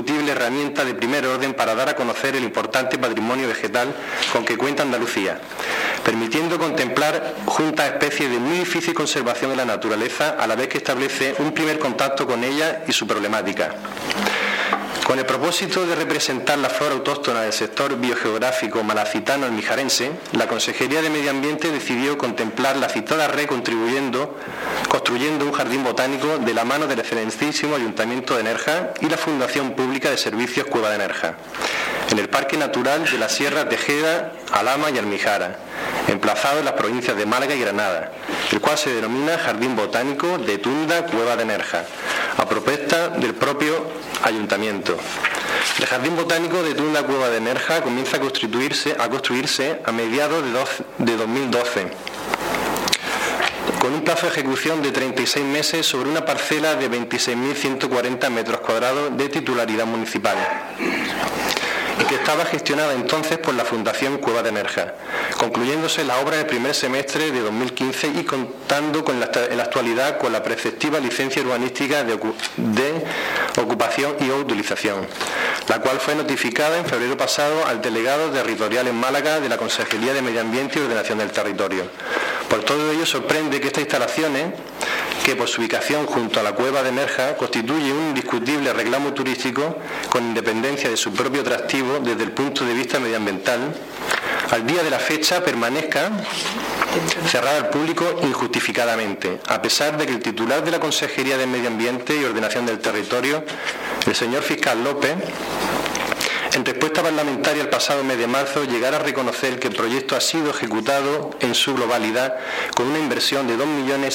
indiscutible herramienta de primer orden para dar a conocer el importante patrimonio vegetal con que cuenta Andalucía, permitiendo contemplar juntas especies de muy difícil conservación en la naturaleza, a la vez que establece un primer contacto con ella y su problemática. Con el propósito de representar la flora autóctona del sector biogeográfico malacitano-almijarense, la Consejería de Medio Ambiente decidió contemplar la citada red construyendo un jardín botánico de la mano del excelentísimo Ayuntamiento de Nerja y la Fundación Pública de Servicios Cueva de Nerja, en el Parque Natural de la Sierra Tejeda, Alhama y Almijara, emplazado en las provincias de Málaga y Granada, el cual se denomina Jardín Botánico de Tunda Cueva de Nerja, a propuesta del propio Ayuntamiento. El Jardín Botánico de Tunda Cueva de Nerja comienza a construirse a mediados de 2012, con un plazo de ejecución de 36 meses sobre una parcela de 26.140 metros cuadrados de titularidad municipal, y que estaba gestionada entonces por la Fundación Cueva de Nerja, concluyéndose la obra en el primer semestre de 2015 y contando en la actualidad con la preceptiva licencia urbanística de ocupación y o utilización, la cual fue notificada en febrero pasado al delegado territorial en Málaga de la Consejería de Medio Ambiente y Ordenación del Territorio. Por todo ello sorprende que estas instalaciones, que por su ubicación junto a la Cueva de Nerja constituye un indiscutible reclamo turístico con independencia de su propio atractivo desde el punto de vista medioambiental, al día de la fecha permanezca cerrada al público injustificadamente, a pesar de que el titular de la Consejería de Medio Ambiente y Ordenación del Territorio, el señor fiscal López, en respuesta parlamentaria el pasado mes de marzo, llegara a reconocer que el proyecto ha sido ejecutado en su globalidad con una inversión de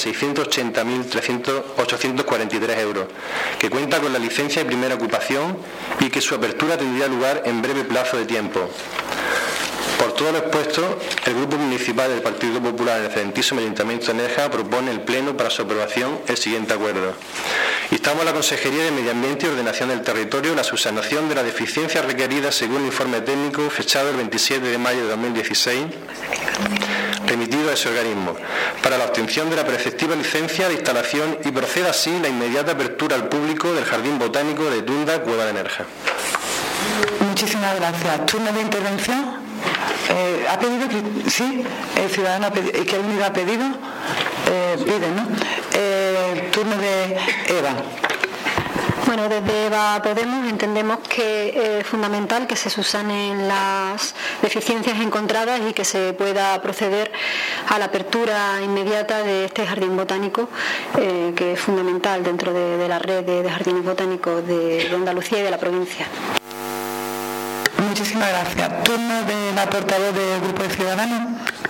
2.680.843 euros, que cuenta con la licencia de primera ocupación y que su apertura tendría lugar en breve plazo de tiempo. Por todo lo expuesto, el Grupo Municipal del Partido Popular en el excelentísimo Ayuntamiento de Nerja propone el Pleno para su aprobación el siguiente acuerdo. Instamos a la Consejería de Medio Ambiente y Ordenación del Territorio la subsanación de las deficiencias requeridas según el informe técnico fechado el 27 de mayo de 2016, remitido a ese organismo, para la obtención de la preceptiva licencia de instalación y proceda así la inmediata apertura al público del Jardín Botánico de Tunda Cueva de Nerja. Muchísimas gracias. ¿Turno de intervención? ¿Ha pedido? Sí, el ciudadano ha pedido. ¿Y qué unidad ha pedido? Pide, ¿no? Turno de Eva. Bueno, desde Eva Podemos entendemos que es fundamental que se subsanen las deficiencias encontradas y que se pueda proceder a la apertura inmediata de este jardín botánico, que es fundamental dentro de la red de jardines botánicos de Andalucía y de la provincia. Muchísimas gracias. Turno de la portavoz del Grupo de Ciudadanos.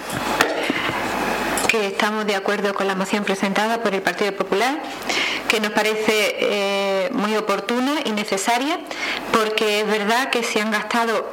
Que estamos de acuerdo con la moción presentada por el Partido Popular, que nos parece muy oportuna y necesaria, porque es verdad que se han gastado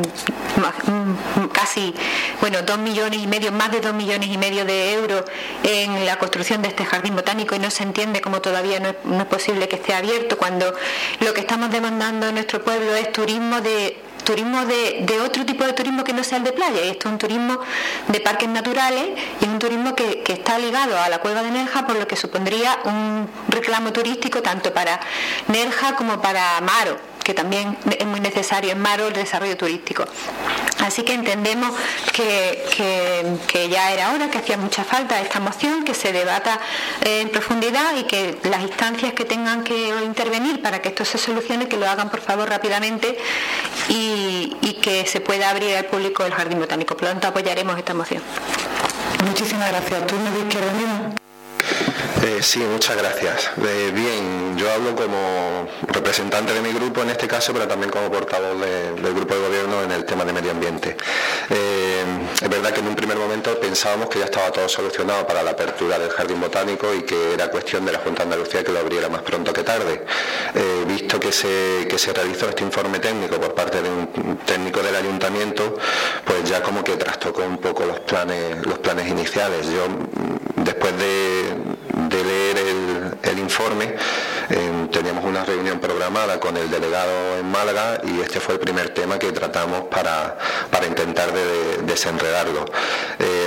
casi 2 millones y medio, más de 2 millones y medio de euros en la construcción de este jardín botánico, y no se entiende cómo todavía no es posible que esté abierto, cuando lo que estamos demandando en nuestro pueblo es turismo de otro tipo de turismo que no sea el de playa, y esto es un turismo de parques naturales y es un turismo que está ligado a la Cueva de Nerja, por lo que supondría un reclamo turístico tanto para Nerja como para Maro, que también es muy necesario en Maro el desarrollo turístico. Así que entendemos que ya era hora, que hacía mucha falta esta moción, que se debata en profundidad y que las instancias que tengan que intervenir para que esto se solucione, que lo hagan por favor rápidamente y que se pueda abrir al público el Jardín Botánico. Por lo tanto, apoyaremos esta moción. Muchísimas gracias. ¿Turno de Izquierda Unida? Sí, muchas gracias. Bien, yo hablo como representante de mi grupo en este caso, pero también como portavoz del grupo de gobierno en el tema de medio ambiente. Es verdad que en un primer momento pensábamos que ya estaba todo solucionado para la apertura del Jardín Botánico y que era cuestión de la Junta de Andalucía que lo abriera más pronto que tarde. Visto que se realizó este informe técnico por parte de un técnico del Ayuntamiento, pues ya como que trastocó un poco los planes iniciales. Yo, después de leer el informe, teníamos una reunión programada con el delegado en Málaga y este fue el primer tema que tratamos para intentar desenredarlo.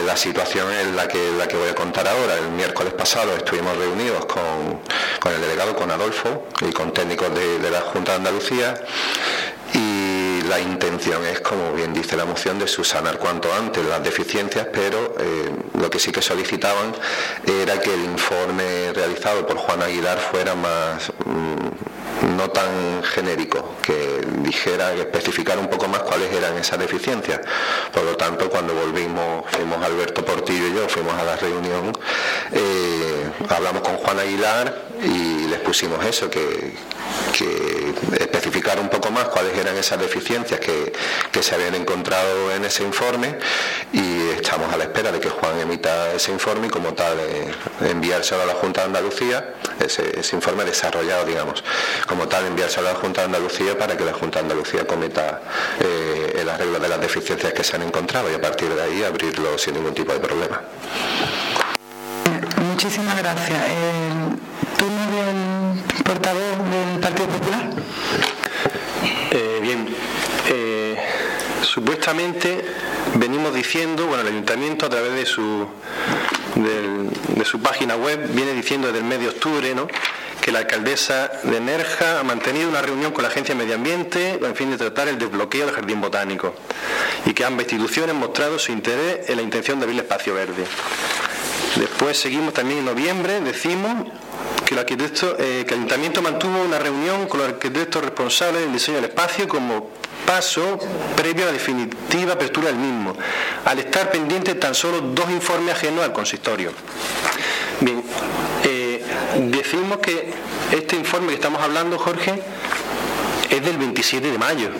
la situación es la que voy a contar ahora. El miércoles pasado estuvimos reunidos con el delegado, con Adolfo, y con técnicos de la Junta de Andalucía, y la intención es, como bien dice la moción, de subsanar cuanto antes las deficiencias, pero lo que sí que solicitaban era que el informe realizado por Juan Aguilar fuera más no tan genérico, que dijera, que especificara un poco más cuáles eran esas deficiencias. Por lo tanto, cuando fuimos Alberto Portillo y yo, fuimos a la reunión, hablamos con Juan Aguilar y les pusimos eso, que especificara un poco más cuáles eran esas deficiencias que se habían encontrado en ese informe, y estamos a la espera de que Juan emita ese informe y, como tal, enviárselo a la Junta de Andalucía, ese informe desarrollado, digamos, como tal, enviárselo a la Junta de Andalucía para que la Junta de Andalucía cometa el arreglo de las deficiencias que se han encontrado, y a partir de ahí abrirlo sin ningún tipo de problema. Muchísimas gracias. ¿Turno del portavoz del Partido Popular? Bien. Supuestamente venimos diciendo, bueno, el Ayuntamiento a través de su página web viene diciendo desde el mes de octubre, ¿no?, que la alcaldesa de Nerja ha mantenido una reunión con la Agencia de Medio Ambiente en fin de tratar el desbloqueo del Jardín Botánico, y que ambas instituciones han mostrado su interés en la intención de abrir el espacio verde. Después seguimos también en noviembre, decimos que el Ayuntamiento mantuvo una reunión con los arquitectos responsables del diseño del espacio como paso previo a la definitiva apertura del mismo, al estar pendiente tan solo 2 informes ajenos al consistorio. Bien, decimos que este informe que estamos hablando, Jorge, es del 27 de mayo.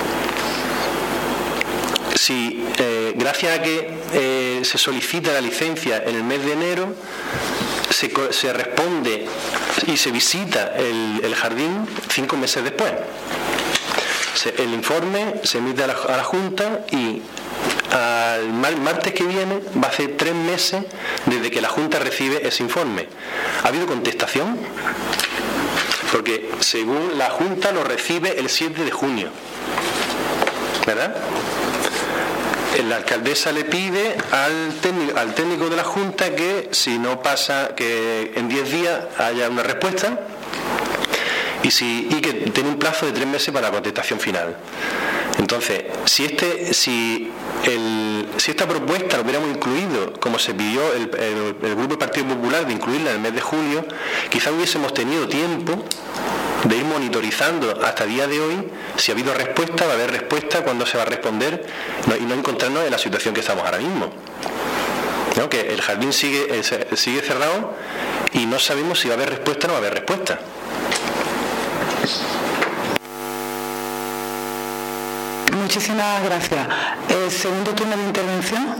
Si gracias a que se solicita la licencia en el mes de enero, se responde y se visita el jardín 5 meses después. El informe se emite a la Junta, y al martes que viene va a ser 3 meses desde que la Junta recibe ese informe. ¿Ha habido contestación? Porque según la Junta lo recibe el 7 de junio, ¿verdad? La alcaldesa le pide al técnico de la Junta que, si no pasa, que en 10 días haya una respuesta, y que tiene un plazo de 3 meses para la contestación final. Entonces, si esta propuesta la hubiéramos incluido, como se pidió el Grupo del Partido Popular, de incluirla en el mes de julio, quizá hubiésemos tenido tiempo de ir monitorizando hasta el día de hoy si ha habido respuesta, va a haber respuesta, cuándo se va a responder, y no encontrarnos en la situación que estamos ahora mismo, ¿no? Que el jardín sigue cerrado y no sabemos si va a haber respuesta o no va a haber respuesta. Muchísimas gracias. Segundo turno de intervención.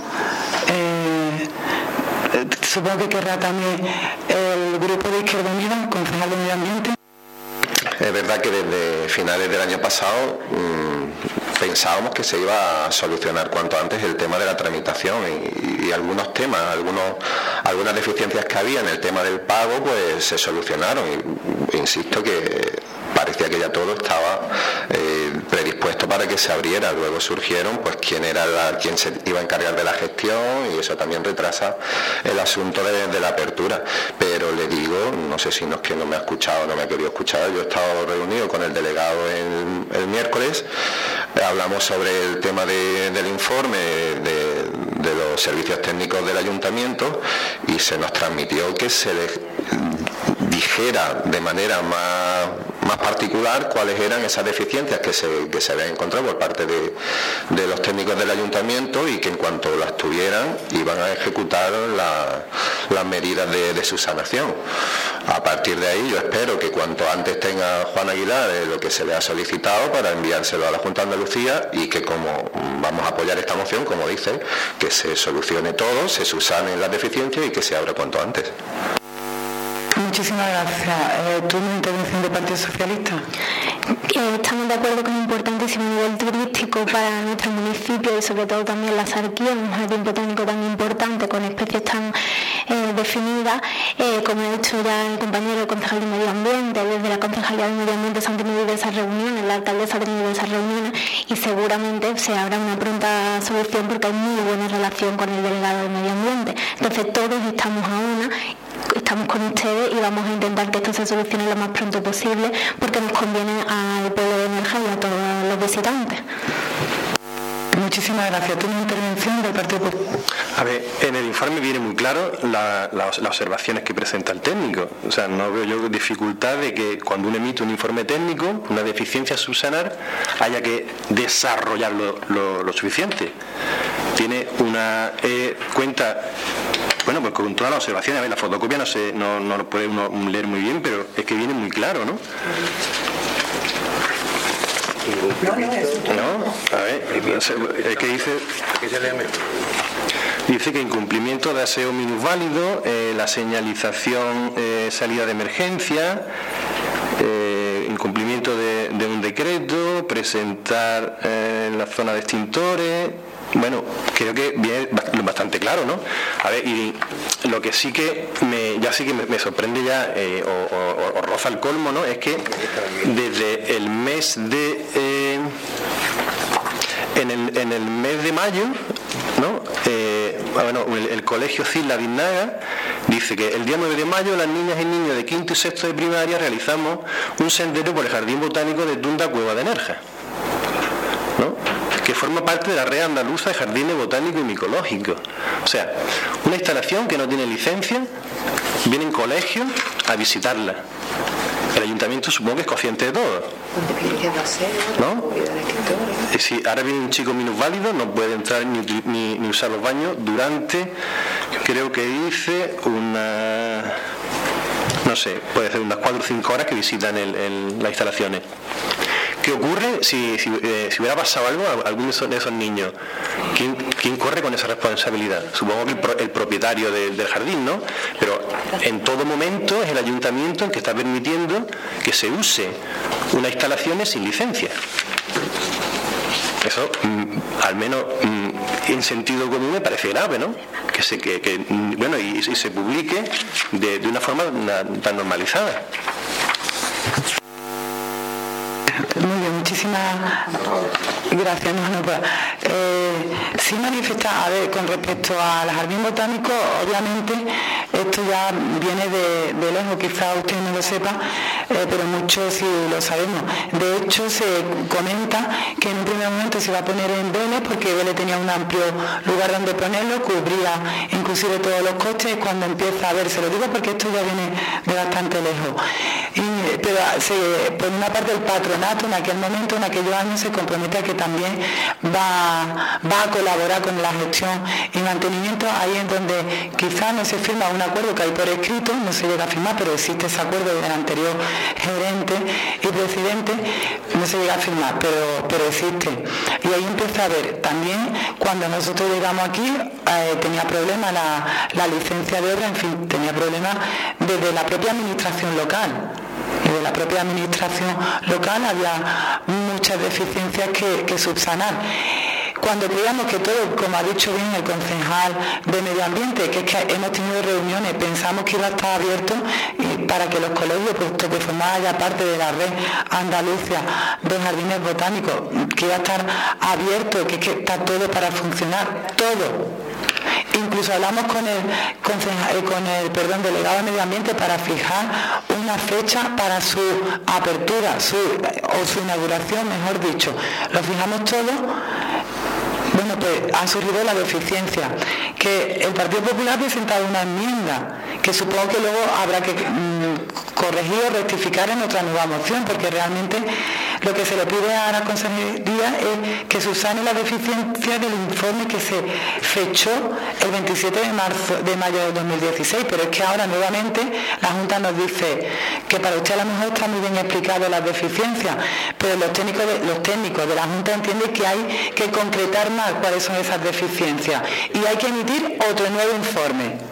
Supongo que querrá también el Grupo de Izquierda Unida, concejal de Medio Ambiente. Es verdad que desde finales del año pasado pensábamos que se iba a solucionar cuanto antes el tema de la tramitación y algunos temas, algunas deficiencias que había en el tema del pago, pues se solucionaron. Y insisto que parecía que ya todo estaba predispuesto para que se abriera. Luego surgieron pues quién se iba a encargar de la gestión, y eso también retrasa el asunto de la apertura. Pero le digo, no sé si no es que no me ha escuchado o no me ha querido escuchar, yo he estado reunido con el delegado el miércoles, hablamos sobre el tema del informe de los servicios técnicos del ayuntamiento, y se nos transmitió que se les dijera de manera más particular cuáles eran esas deficiencias que se habían encontrado por parte de los técnicos del ayuntamiento, y que en cuanto las tuvieran iban a ejecutar las medidas de subsanación. A partir de ahí yo espero que cuanto antes tenga Juan Aguilar lo que se le ha solicitado para enviárselo a la Junta de Andalucía, y que, como vamos a apoyar esta moción, como dice, que se solucione todo, se subsanen las deficiencias y que se abra cuanto antes. Muchísimas gracias. ¿Turno de intervención del Partido Socialista? Estamos de acuerdo que es importantísimo a nivel turístico para nuestro municipio, y sobre todo también la Zarquía, un jardín botánico tan importante ambiente con especies tan definidas, como ha dicho ya el compañero concejal de Medio Ambiente, desde la Concejalía de Medio Ambiente se han tenido diversas reuniones, la alcaldesa ha tenido esas reuniones y seguramente se habrá una pronta solución porque hay muy buena relación con el delegado de Medio Ambiente. Entonces todos estamos a una, estamos con ustedes y vamos a intentar que esto se solucione lo más pronto posible porque nos conviene al pueblo de Nerja y a todos los visitantes. Muchísimas gracias. ¿Tiene una intervención del Partido Popular? A ver, en el informe viene muy claro las observaciones que presenta el técnico. O sea, no veo yo dificultad de que cuando uno emite un informe técnico, una deficiencia a subsanar, haya que desarrollarlo lo suficiente. Tiene una cuenta... Bueno, pues con todas las observaciones, a ver, la fotocopia no lo puede uno leer muy bien, pero es que viene muy claro, ¿no? No, a ver, es que dice que incumplimiento de aseo minusválido, la señalización salida de emergencia, incumplimiento de un decreto, presentar en la zona de extintores. Bueno, creo que viene bastante claro, ¿no? A ver, y lo que sí que me sorprende ya, o roza el colmo, ¿no? Es que desde el mes de... en el mes de mayo, ¿no? El Colegio CIL La Biznaga dice que el día 9 de mayo las niñas y niños de quinto y sexto de primaria realizamos un sendero por el Jardín Botánico de Tunda Cueva de Nerja, ¿no? Que forma parte de la red andaluza de jardines botánicos y micológicos. O sea, una instalación que no tiene licencia, vienen colegios a visitarla. El ayuntamiento supongo que es consciente de todo, ¿no? Si ahora viene un chico minusválido, no puede entrar ni usar los baños durante, creo que dice no sé, puede ser unas 4 o 5 horas que visitan las instalaciones. ¿Qué ocurre si hubiera pasado algo a alguno de esos niños? ¿Quién corre con esa responsabilidad? Supongo que el propietario del jardín, ¿no? Pero en todo momento es el ayuntamiento el que está permitiendo que se use unas instalaciones sin licencia. Eso, al menos en sentido común, me parece grave, ¿no? Que se publique de una forma tan normalizada. Muy bien, muchísimas gracias. Sí manifestar, a ver, con respecto al jardín botánico, obviamente esto ya viene de lejos, quizá usted no lo sepa, pero muchos sí lo sabemos. De hecho, se comenta que en un primer momento se iba a poner en Vélez, porque Vélez tenía un amplio lugar donde ponerlo, cubría inclusive todos los costes. Cuando empieza a ver, se lo digo porque esto ya viene de bastante lejos. Pero por una parte el patronato en aquel momento, en aquellos años, se compromete a que también va a colaborar con la gestión y mantenimiento. Ahí es donde quizás no se firma un acuerdo que hay por escrito, no se llega a firmar, pero existe ese acuerdo del anterior gerente y presidente, no se llega a firmar, pero existe. Y ahí empieza a ver, también cuando nosotros llegamos aquí tenía problemas la licencia de obra, en fin, tenía problemas desde la propia administración local. Y de la propia administración local había muchas deficiencias que subsanar. Cuando creíamos que todo, como ha dicho bien el concejal de Medio Ambiente, que es que hemos tenido reuniones, pensamos que iba a estar abierto para que los colegios, puesto que formaban ya parte de la red andaluza de jardines botánicos, que iba a estar abierto, que está todo para funcionar, todo. Incluso hablamos con el delegado de Medio Ambiente para fijar una fecha para su apertura o su inauguración, mejor dicho. Lo fijamos todo. Bueno, pues ha surgido la deficiencia, que el Partido Popular ha presentado una enmienda, que supongo que luego habrá que corregir o rectificar en otra nueva moción, porque realmente lo que se le pide a la Consejería es que subsane la deficiencia del informe que se fechó el 27 de mayo de 2016, pero es que ahora nuevamente la Junta nos dice que para usted a lo mejor está muy bien explicado las deficiencias, pero los técnicos de la Junta entienden que hay que concretar más cuáles son esas deficiencias y hay que emitir otro nuevo informe.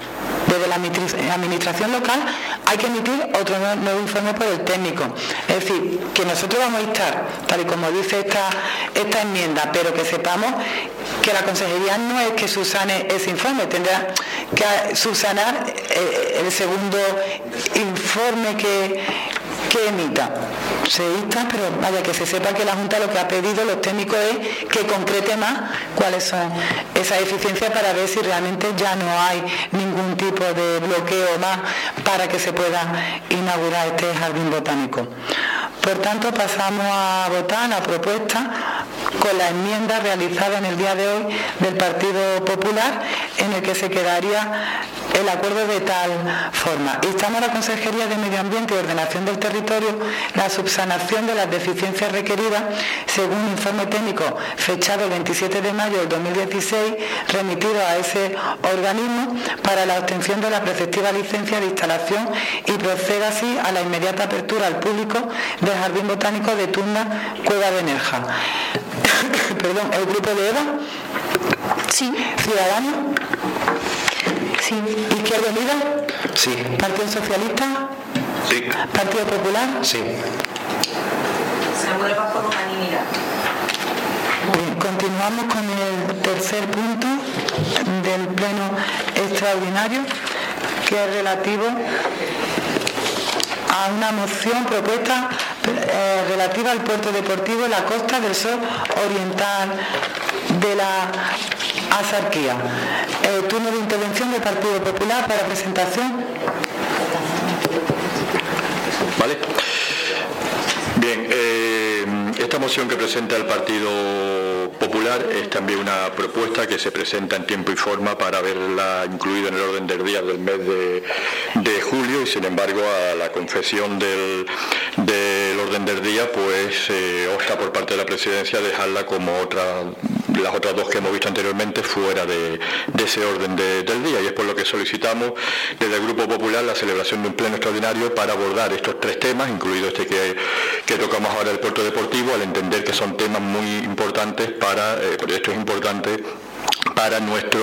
desde la administración local hay que emitir otro nuevo informe por el técnico. Es decir, que nosotros vamos a instar, tal y como dice esta enmienda, pero que sepamos que la consejería no es que subsane ese informe, tendrá que subsanar el segundo informe que emita. Se insta, pero vaya, que se sepa que la Junta lo que ha pedido los técnicos es que concrete más cuáles son esas eficiencias para ver si realmente ya no hay ningún tipo de bloqueo más para que se pueda inaugurar este jardín botánico. Por tanto, pasamos a votar la propuesta con la enmienda realizada en el día de hoy del Partido Popular, en el que se quedaría el acuerdo de tal forma. Instamos a la Consejería de Medio Ambiente y Ordenación del Territorio la subsanación de las deficiencias requeridas según un informe técnico fechado el 27 de mayo del 2016 remitido a ese organismo para la obtención de la preceptiva licencia de instalación y proceda así a la inmediata apertura al público del Jardín Botánico de Tunda, Cueva de Nerja. Perdón, ¿el grupo de EVA? Sí. ¿Ciudadanos? Sí. ¿Izquierda Unida? Sí. ¿Partido Socialista? Sí. ¿Partido Popular? Sí. Se aprueba por unanimidad. Bien, continuamos con el tercer punto del pleno extraordinario, que es relativo a una moción propuesta relativa al puerto deportivo en la Costa del Sol Oriental de la Axarquía. Turno de intervención del Partido Popular para presentación. Vale. Bien, esta moción que presenta el Partido Popular es también una propuesta que se presenta en tiempo y forma para verla incluida en el orden del día del mes de julio, y sin embargo a la confección del orden del día pues opta por parte de la Presidencia dejarla como las otras dos que hemos visto anteriormente fuera de ese orden del día, y es por lo que solicitamos desde el Grupo Popular la celebración de un pleno extraordinario para abordar estos tres temas, incluido este que tocamos ahora, el puerto deportivo, al entender que son temas muy importantes proyectos importantes para nuestro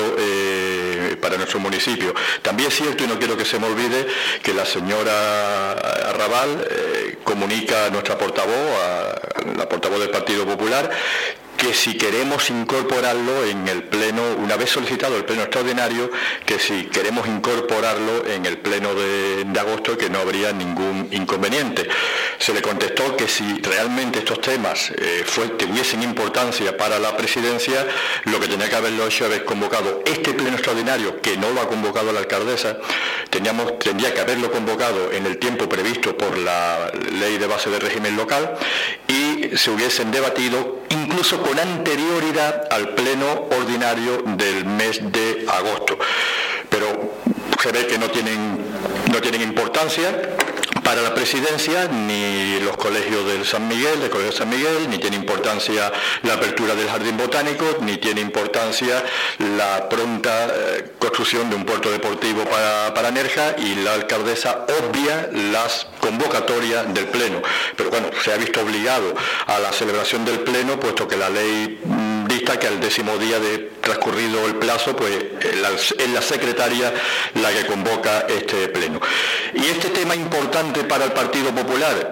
municipio. También es cierto, y no quiero que se me olvide, que la señora Arrabal comunica a nuestra portavoz, a la portavoz del Partido Popular, que si queremos incorporarlo en el pleno, una vez solicitado el pleno extraordinario, que si queremos incorporarlo en el pleno de agosto, que no habría ningún inconveniente. Se le contestó que si realmente estos temas tuviesen importancia para la Presidencia, lo que tenía que haberlo hecho es haber convocado este pleno extraordinario, que no lo ha convocado la alcaldesa. Tendría que haberlo convocado en el tiempo previsto por la Ley de Base de Régimen Local, y se hubiesen debatido incluso con anterioridad al pleno ordinario del mes de agosto. Pero se ve que no tienen importancia para la Presidencia ni los colegios del Colegio de San Miguel, ni tiene importancia la apertura del Jardín Botánico, ni tiene importancia la pronta construcción de un puerto deportivo para Nerja, y la alcaldesa obvia las convocatorias del Pleno. Pero bueno, se ha visto obligado a la celebración del Pleno, puesto que la ley dicta que al 10º día de transcurrido el plazo, pues es la secretaria la que convoca este Pleno. Y este tema importante para el Partido Popular,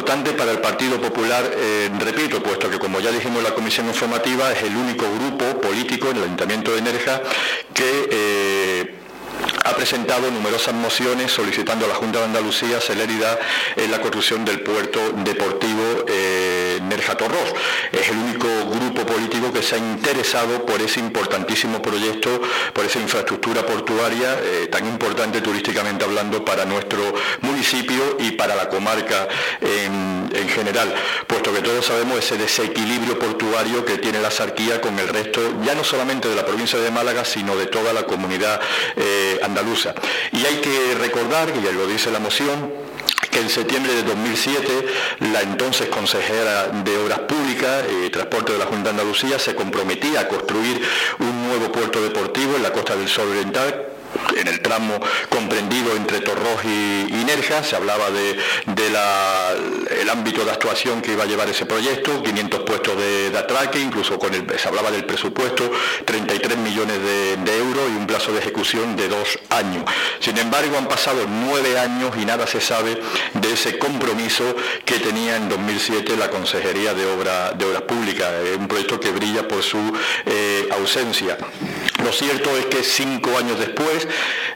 repito, puesto que como ya dijimos en la comisión informativa, es el único grupo político en el Ayuntamiento de Nerja que ha presentado numerosas mociones solicitando a la Junta de Andalucía celeridad en la construcción del puerto deportivo Nerja Torrós. Es el único grupo político que se ha interesado por ese importantísimo proyecto, por esa infraestructura portuaria tan importante turísticamente hablando para nuestro municipio y para la comarca en general, puesto que todos sabemos ese desequilibrio portuario que tiene la Axarquía con el resto, ya no solamente de la provincia de Málaga, sino de toda la comunidad andaluza. Y hay que recordar, y ya lo dice la moción, que en septiembre de 2007 la entonces consejera de Obras Públicas y Transporte de la Junta de Andalucía se comprometía a construir un nuevo puerto deportivo en la Costa del Sol Oriental, en el tramo comprendido entre Torrós y Nerja. Se hablaba del ámbito de actuación que iba a llevar ese proyecto, 500 puestos de atraque, incluso se hablaba del presupuesto, 33 millones de euros y un plazo de ejecución de 2 años. Sin embargo, han pasado 9 años y nada se sabe de ese compromiso que tenía en 2007 la Consejería de Obras Públicas. Es un proyecto que brilla por su ausencia. Lo cierto es que 5 años después,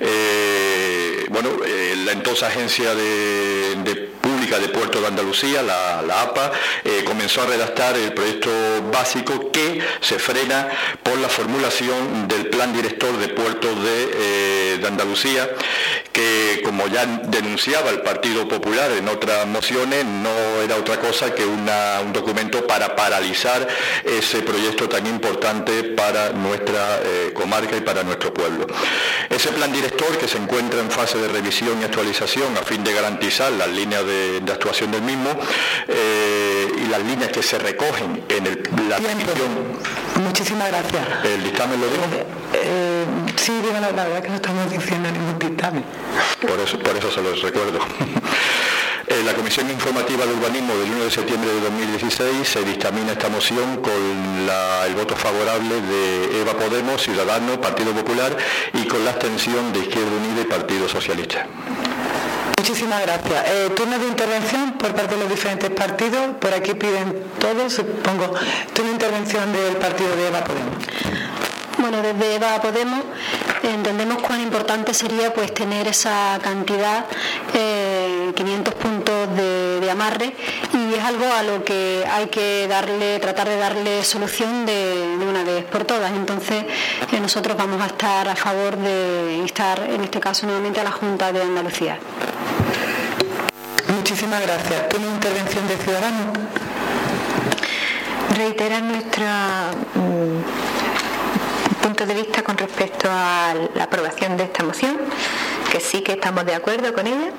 la entonces Agencia Pública de Puertos de Andalucía, la APA, comenzó a redactar el proyecto básico que se frena por la formulación del Plan Director de Puertos de Andalucía, que, como ya denunciaba el Partido Popular en otras mociones, no era otra cosa que un documento para paralizar ese proyecto tan importante para nuestra comarca y para nuestro pueblo. Ese plan director, que se encuentra en fase de revisión y actualización a fin de garantizar las líneas de actuación del mismo y las líneas que se recogen en la petición. Muchísimas gracias. ¿El dictamen lo digo? Sí, digo, la verdad que no estamos diciendo ningún dictamen. Por eso se los recuerdo. La Comisión Informativa de Urbanismo del 1 de septiembre de 2016 se dictamina esta moción con el voto favorable de EVA Podemos, Ciudadanos, Partido Popular y con la abstención de Izquierda Unida y Partido Socialista. Muchísimas gracias. Turno de intervención por parte de los diferentes partidos. Por aquí piden todos, supongo. Turno de intervención del partido de EVA Podemos. Bueno, desde EVA Podemos entendemos cuán importante sería pues tener esa cantidad, 500 puntos de amarre, y es algo a lo que hay que tratar de darle solución de una vez por todas. Entonces nosotros vamos a estar a favor de instar, en este caso nuevamente, a la Junta de Andalucía. Muchísimas gracias. ¿Tiene intervención de Ciudadanos? Reiterar nuestro punto de vista con respecto a la aprobación de esta moción, que sí que estamos de acuerdo con ella.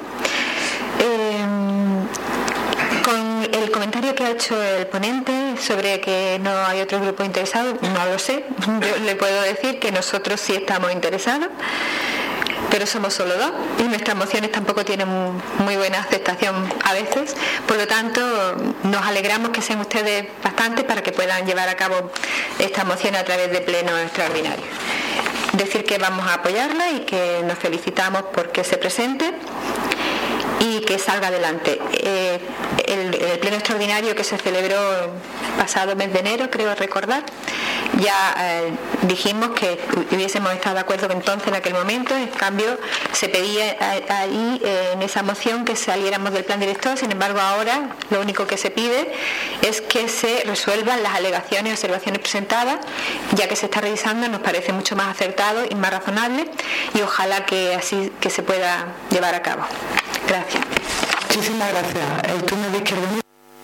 Con el comentario que ha hecho el ponente sobre que no hay otro grupo interesado, no lo sé. Yo le puedo decir que nosotros sí estamos interesados, pero somos solo 2 y nuestras mociones tampoco tienen muy buena aceptación a veces. Por lo tanto, nos alegramos que sean ustedes bastantes para que puedan llevar a cabo esta moción a través de pleno extraordinario. Decir que vamos a apoyarla y que nos felicitamos porque se presente y que salga adelante. El pleno extraordinario que se celebró pasado mes de enero, creo recordar, ya dijimos que hubiésemos estado de acuerdo entonces en aquel momento. En cambio, se pedía ahí en esa moción que saliéramos del plan director. Sin embargo, ahora lo único que se pide es que se resuelvan las alegaciones y observaciones presentadas, ya que se está revisando. Nos parece mucho más acertado y más razonable, y ojalá que así que se pueda llevar a cabo. Gracias. Muchísimas gracias. El turno de Izquierda Unida.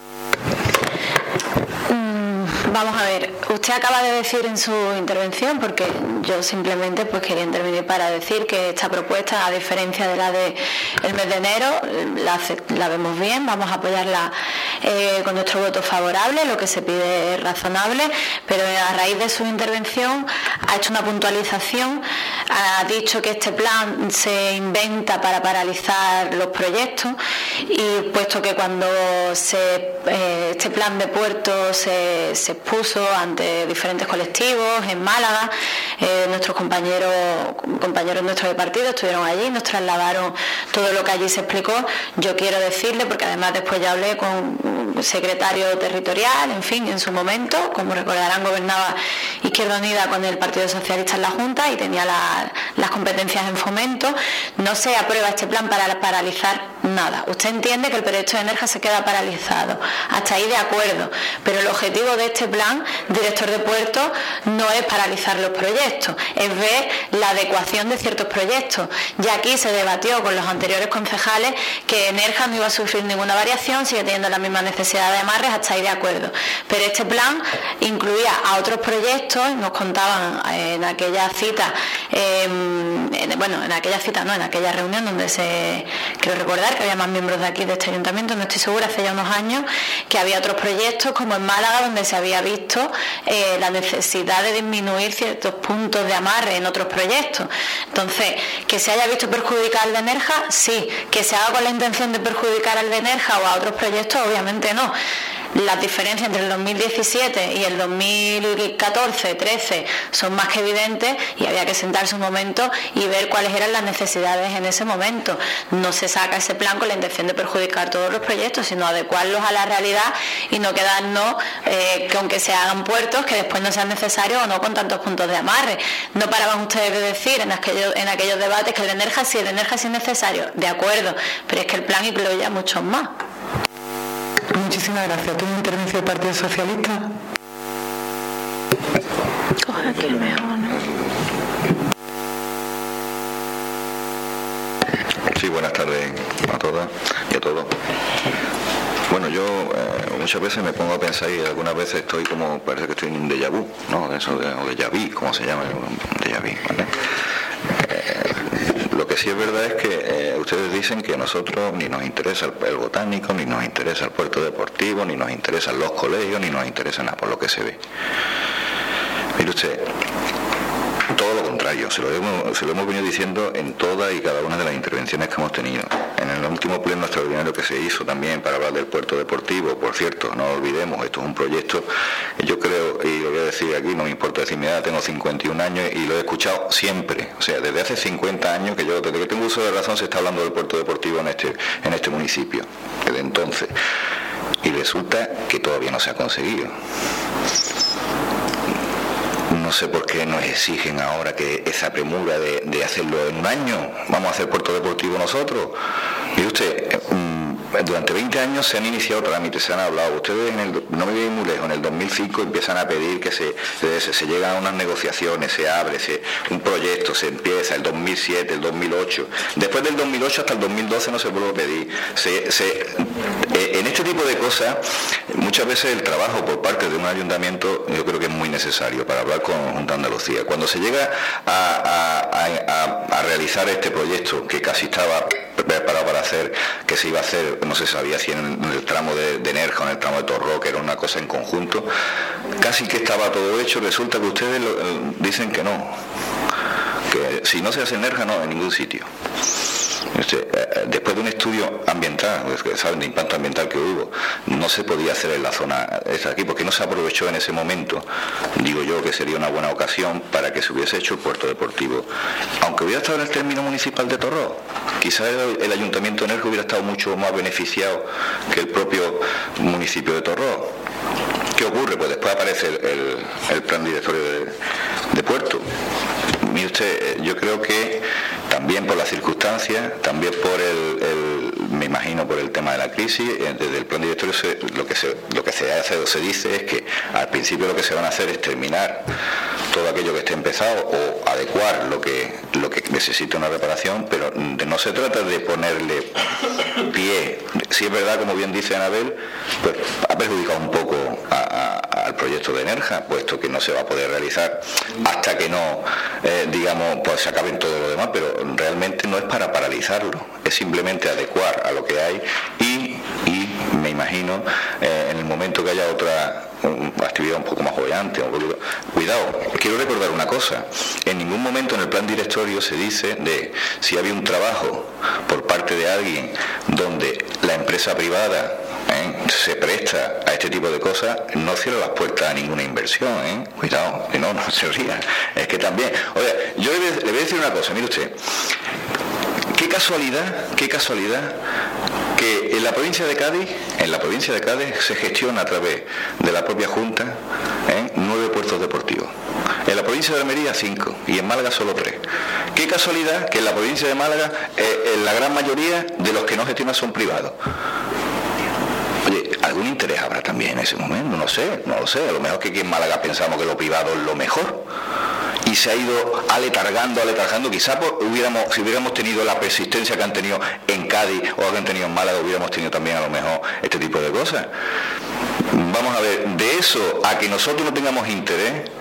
Vamos a ver, usted acaba de decir en su intervención, porque yo simplemente pues quería intervenir para decir que esta propuesta, a diferencia de la del mes de enero, la vemos bien, vamos a apoyarla con nuestro voto favorable. Lo que se pide es razonable, pero a raíz de su intervención ha hecho una puntualización, ha dicho que este plan se inventa para paralizar los proyectos, y puesto que cuando este plan de puertos se expuso ante diferentes colectivos en Málaga, nuestros compañeros nuestros de partido estuvieron allí, nos trasladaron todo lo que allí se explicó. Yo quiero decirle, porque además después ya hablé con un secretario territorial, en fin, en su momento, como recordarán, gobernaba Izquierda Unida con el Partido Socialista en la Junta y tenía las competencias en fomento. No se aprueba este plan para paralizar nada. Usted entiende que el proyecto de Nerja se queda paralizado, hasta ahí de acuerdo, pero el objetivo de este plan director de puertos no es paralizar los proyectos, es ver la adecuación de ciertos proyectos. Ya aquí se debatió con los anteriores concejales que Nerja no iba a sufrir ninguna variación, sigue teniendo la misma necesidad de amarres, hasta ahí de acuerdo, pero este plan incluía a otros proyectos. Nos contaban en aquella cita en aquella cita, no, en aquella reunión donde quiero recordar que había más miembros de aquí, de este ayuntamiento, no estoy segura, hace ya unos años, que había otros proyectos como en Málaga donde se había visto la necesidad de disminuir ciertos puntos de amarre en otros proyectos. Entonces, que se haya visto perjudicar al de Nerja, sí. Que se haga con la intención de perjudicar al de Nerja o a otros proyectos, obviamente no. Las diferencias entre el 2017 y el 2014-13 son más que evidentes y había que sentarse un momento y ver cuáles eran las necesidades en ese momento. No se saca ese plan con la intención de perjudicar todos los proyectos, sino adecuarlos a la realidad y no quedarnos que aunque se hagan puertos, que después no sean necesarios o no con tantos puntos de amarre. No paraban ustedes de decir en aquellos debates que el de Nerja sí es necesario, de acuerdo, pero es que el plan incluye muchos más. Muchísimas gracias. ¿Tiene intervención del Partido Socialista? Coge aquí el mejor, ¿no? Sí, buenas tardes a todas y a todos. Bueno, yo muchas veces me pongo a pensar y algunas veces parece que estoy en un déjà vu, ¿no? Eso de déjà vu, ¿cómo se llama? Déjà vu, ¿vale? Lo que sí es verdad es que ustedes dicen que a nosotros ni nos interesa el botánico, ni nos interesa el puerto deportivo, ni nos interesan los colegios, ni nos interesa nada por lo que se ve. Mire usted, todo lo contrario, se lo hemos venido diciendo en todas y cada una de las intervenciones que hemos tenido. En el último pleno extraordinario que se hizo también para hablar del puerto deportivo, por cierto, no olvidemos, esto es un proyecto, yo creo, y lo voy a decir aquí, no me importa decir mi edad, tengo 51 años y lo he escuchado siempre, o sea, desde hace 50 años que yo, desde que tengo uso de razón, se está hablando del puerto deportivo en este municipio, desde entonces, y resulta que todavía no se ha conseguido. No sé por qué nos exigen ahora que esa premura de hacerlo en un año. Vamos a hacer puerto deportivo nosotros. Mire usted, durante 20 años se han iniciado trámites, se han hablado. Ustedes, no me voy muy lejos, en el 2005 empiezan a pedir que se llegan a unas negociaciones, se abre un proyecto, se empieza, el 2007, el 2008. Después del 2008 hasta el 2012 no se vuelve a pedir. En este tipo de cosas, muchas veces el trabajo por parte de un ayuntamiento yo creo que es muy necesario para hablar con Junta de Andalucía. Cuando se llega a realizar este proyecto, que casi estaba preparado para hacer, que se iba a hacer, no se sabía si en el tramo de Nerja o en el tramo de Torró, que era una cosa en conjunto, casi que estaba todo hecho, resulta que ustedes dicen que no, que si no se hace en Nerja, no, en ningún sitio. Después de un estudio ambiental, saben, de impacto ambiental que hubo, no se podía hacer en la zona esta de aquí, porque no se aprovechó en ese momento. Digo yo que sería una buena ocasión para que se hubiese hecho el puerto deportivo, aunque hubiera estado en el término municipal de Torró. Quizás el ayuntamiento de Nerja hubiera estado mucho más beneficiado que el propio municipio de Torró. ¿Qué ocurre? Pues después aparece el plan directorio de puerto. Mire usted, yo creo que también por las circunstancias, también me imagino por el tema de la crisis, desde el plan directorio lo que se hace o se dice es que al principio lo que se van a hacer es terminar todo aquello que esté empezado o adecuar lo que necesita una reparación, pero no se trata de ponerle pie. Si es verdad, como bien dice Anabel, pues ha perjudicado un poco al proyecto de Nerja, puesto que no se va a poder realizar hasta que no, pues se acaben todo lo demás, pero realmente no es para paralizarlo, es simplemente adecuar a lo que hay y me imagino en el momento que haya otra actividad un poco más bollante, cuidado, quiero recordar una cosa, en ningún momento en el plan directorio se dice de si había un trabajo por parte de alguien donde la empresa privada se presta a este tipo de cosas, no cierra las puertas a ninguna inversión, cuidado, que no se rían, es que también, oye, yo le voy a decir una cosa, mire usted, qué casualidad que en la provincia de Cádiz se gestiona a través de la propia Junta 9 puertos deportivos. En la provincia de Almería 5 y en Málaga solo 3. Qué casualidad que en la provincia de Málaga la gran mayoría de los que no gestionan son privados. Oye, ¿algún interés habrá también en ese momento? No lo sé. A lo mejor que aquí en Málaga pensamos que lo privado es lo mejor y se ha ido aletargando, quizás si hubiéramos tenido la persistencia que han tenido en Cádiz o que han tenido en Málaga, hubiéramos tenido también a lo mejor este tipo de cosas. Vamos a ver, de eso a que nosotros no tengamos interés,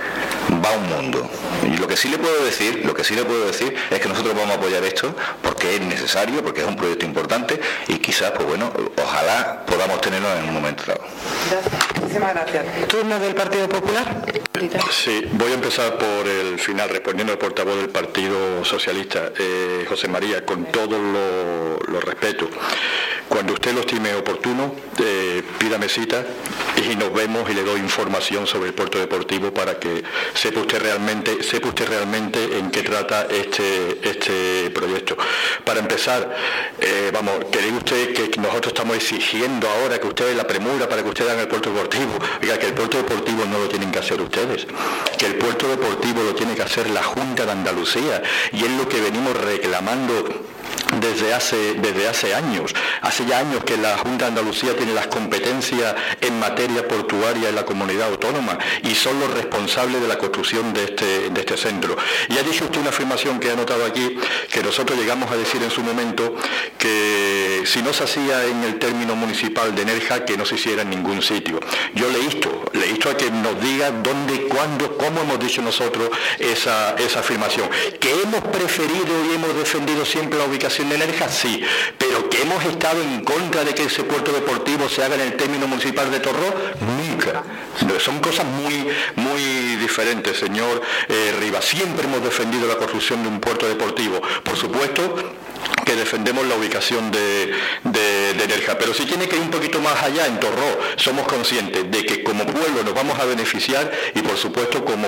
va un mundo. Y lo que sí le puedo decir es que nosotros vamos a apoyar esto porque es necesario, porque es un proyecto importante y quizás, pues bueno, ojalá podamos tenerlo en un momento dado. Gracias. Muchísimas gracias. ¿Turno del Partido Popular? Sí, voy a empezar por el final, respondiendo al portavoz del Partido Socialista. José María, con todo lo respeto, cuando usted lo estime oportuno, pídame cita y nos vemos y le doy información sobre el puerto deportivo para que sepa usted realmente en qué trata este proyecto. Para empezar, ¿cree usted que nosotros estamos exigiendo ahora que ustedes la premura para que ustedes hagan el puerto deportivo? Oiga, que el puerto deportivo no lo tienen que hacer ustedes, que el puerto deportivo lo tiene que hacer la Junta de Andalucía, y es lo que venimos reclamando desde hace años. Hace ya años que la Junta de Andalucía tiene las competencias en materia portuaria en la comunidad autónoma y son los responsables de la construcción de este centro. Y ha dicho usted una afirmación que he anotado aquí, que nosotros llegamos a decir en su momento que si no se hacía en el término municipal de Nerja, que no se hiciera en ningún sitio. Yo le insto a que nos diga dónde, cuándo, cómo hemos dicho nosotros esa afirmación. Que hemos preferido y hemos defendido siempre la ubicación de Nerja, sí, pero que hemos estado en contra de que ese puerto deportivo se haga en el término municipal de Torró, nunca. Son cosas muy diferentes, señor Rivas. Siempre hemos defendido la construcción de un puerto deportivo. Por supuesto que defendemos la ubicación de Nerja, pero si tiene que ir un poquito más allá en Torró, somos conscientes de que como pueblo nos vamos a beneficiar y por supuesto como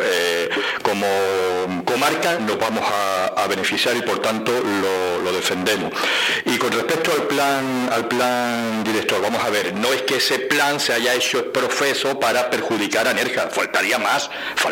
comarca nos vamos a beneficiar y por tanto lo defendemos. Y con respecto al plan director, vamos a ver, no es que ese plan se haya hecho profeso para perjudicar a Nerja, faltaría más,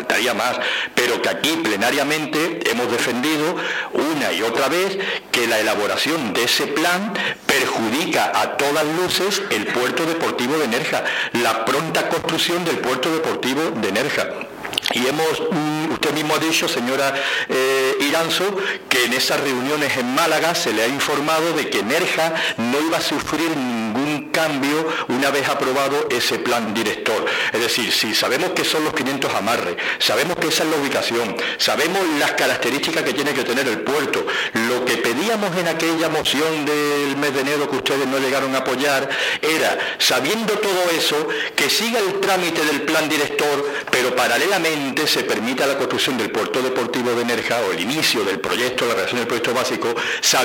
pero que aquí plenariamente hemos defendido una y otra vez que la elaboración de ese plan perjudica a todas luces el puerto deportivo de Nerja, la pronta construcción del puerto deportivo de Nerja. Y usted mismo ha dicho, señora Iranzo, que en esas reuniones en Málaga se le ha informado de que Nerja no iba a sufrir ningún cambio una vez aprobado ese plan director. Es decir, si sabemos que son los 500 amarres, sabemos que esa es la ubicación, sabemos las características que tiene que tener el puerto, lo que pedíamos en aquella moción del mes de enero que ustedes no llegaron a apoyar era, sabiendo todo eso, que siga el trámite del plan director, pero paralelamente se permita la construcción del puerto deportivo de Nerja o el inicio del proyecto, la redacción del proyecto básico,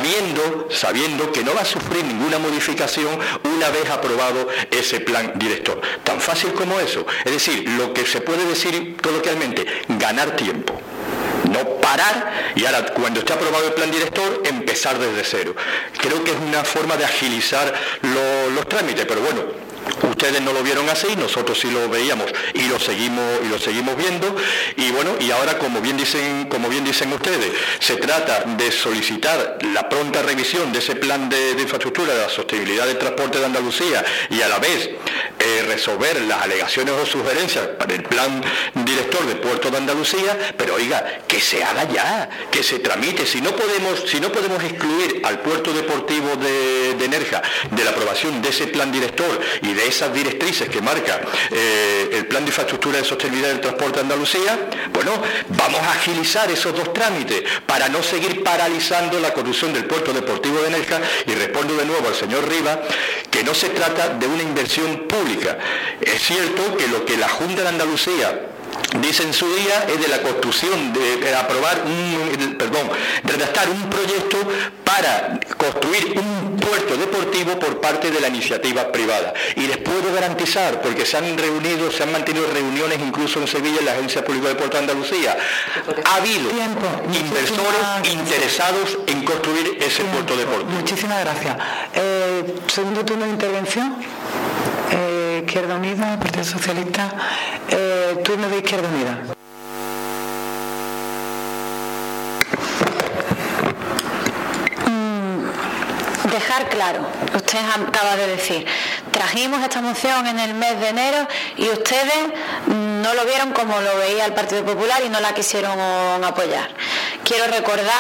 sabiendo que no va a sufrir ninguna modificación una vez aprobado ese plan director. Tan fácil como eso. Es decir, lo que se puede decir coloquialmente, ganar tiempo. No parar y ahora cuando esté aprobado el plan director empezar desde cero. Creo que es una forma de agilizar los trámites, pero bueno, ustedes no lo vieron así, nosotros sí lo veíamos y lo seguimos viendo. Y bueno, y ahora como bien dicen ustedes, se trata de solicitar la pronta revisión de ese plan de infraestructura de la sostenibilidad del transporte de Andalucía y a la vez resolver las alegaciones o sugerencias para el plan director de Puerto de Andalucía, pero oiga, que se haga ya, que se tramite. Si no podemos excluir al puerto deportivo de Nerja de la aprobación de ese plan director y de esas directrices que marca el plan de infraestructura de sostenibilidad del transporte de Andalucía, bueno, vamos a agilizar esos dos trámites para no seguir paralizando la construcción del puerto deportivo de Nerja. Y respondo de nuevo al señor Rivas que no se trata de una inversión pública. Es cierto que lo que la Junta de Andalucía dice en su día es de la construcción, de redactar un proyecto para construir un puerto deportivo por parte de la iniciativa privada. Y les puedo garantizar, porque se han mantenido reuniones incluso en Sevilla, en la Agencia Pública de Puerto de Andalucía, ha habido inversores interesados en construir ese puerto deportivo. Muchísimas gracias. Segundo turno de intervención. Izquierda Unida, Partido Socialista, turno de Izquierda Unida. Dejar claro, usted acaba de decir, trajimos esta moción en el mes de enero y ustedes no lo vieron como lo veía el Partido Popular y no la quisieron apoyar. Quiero recordar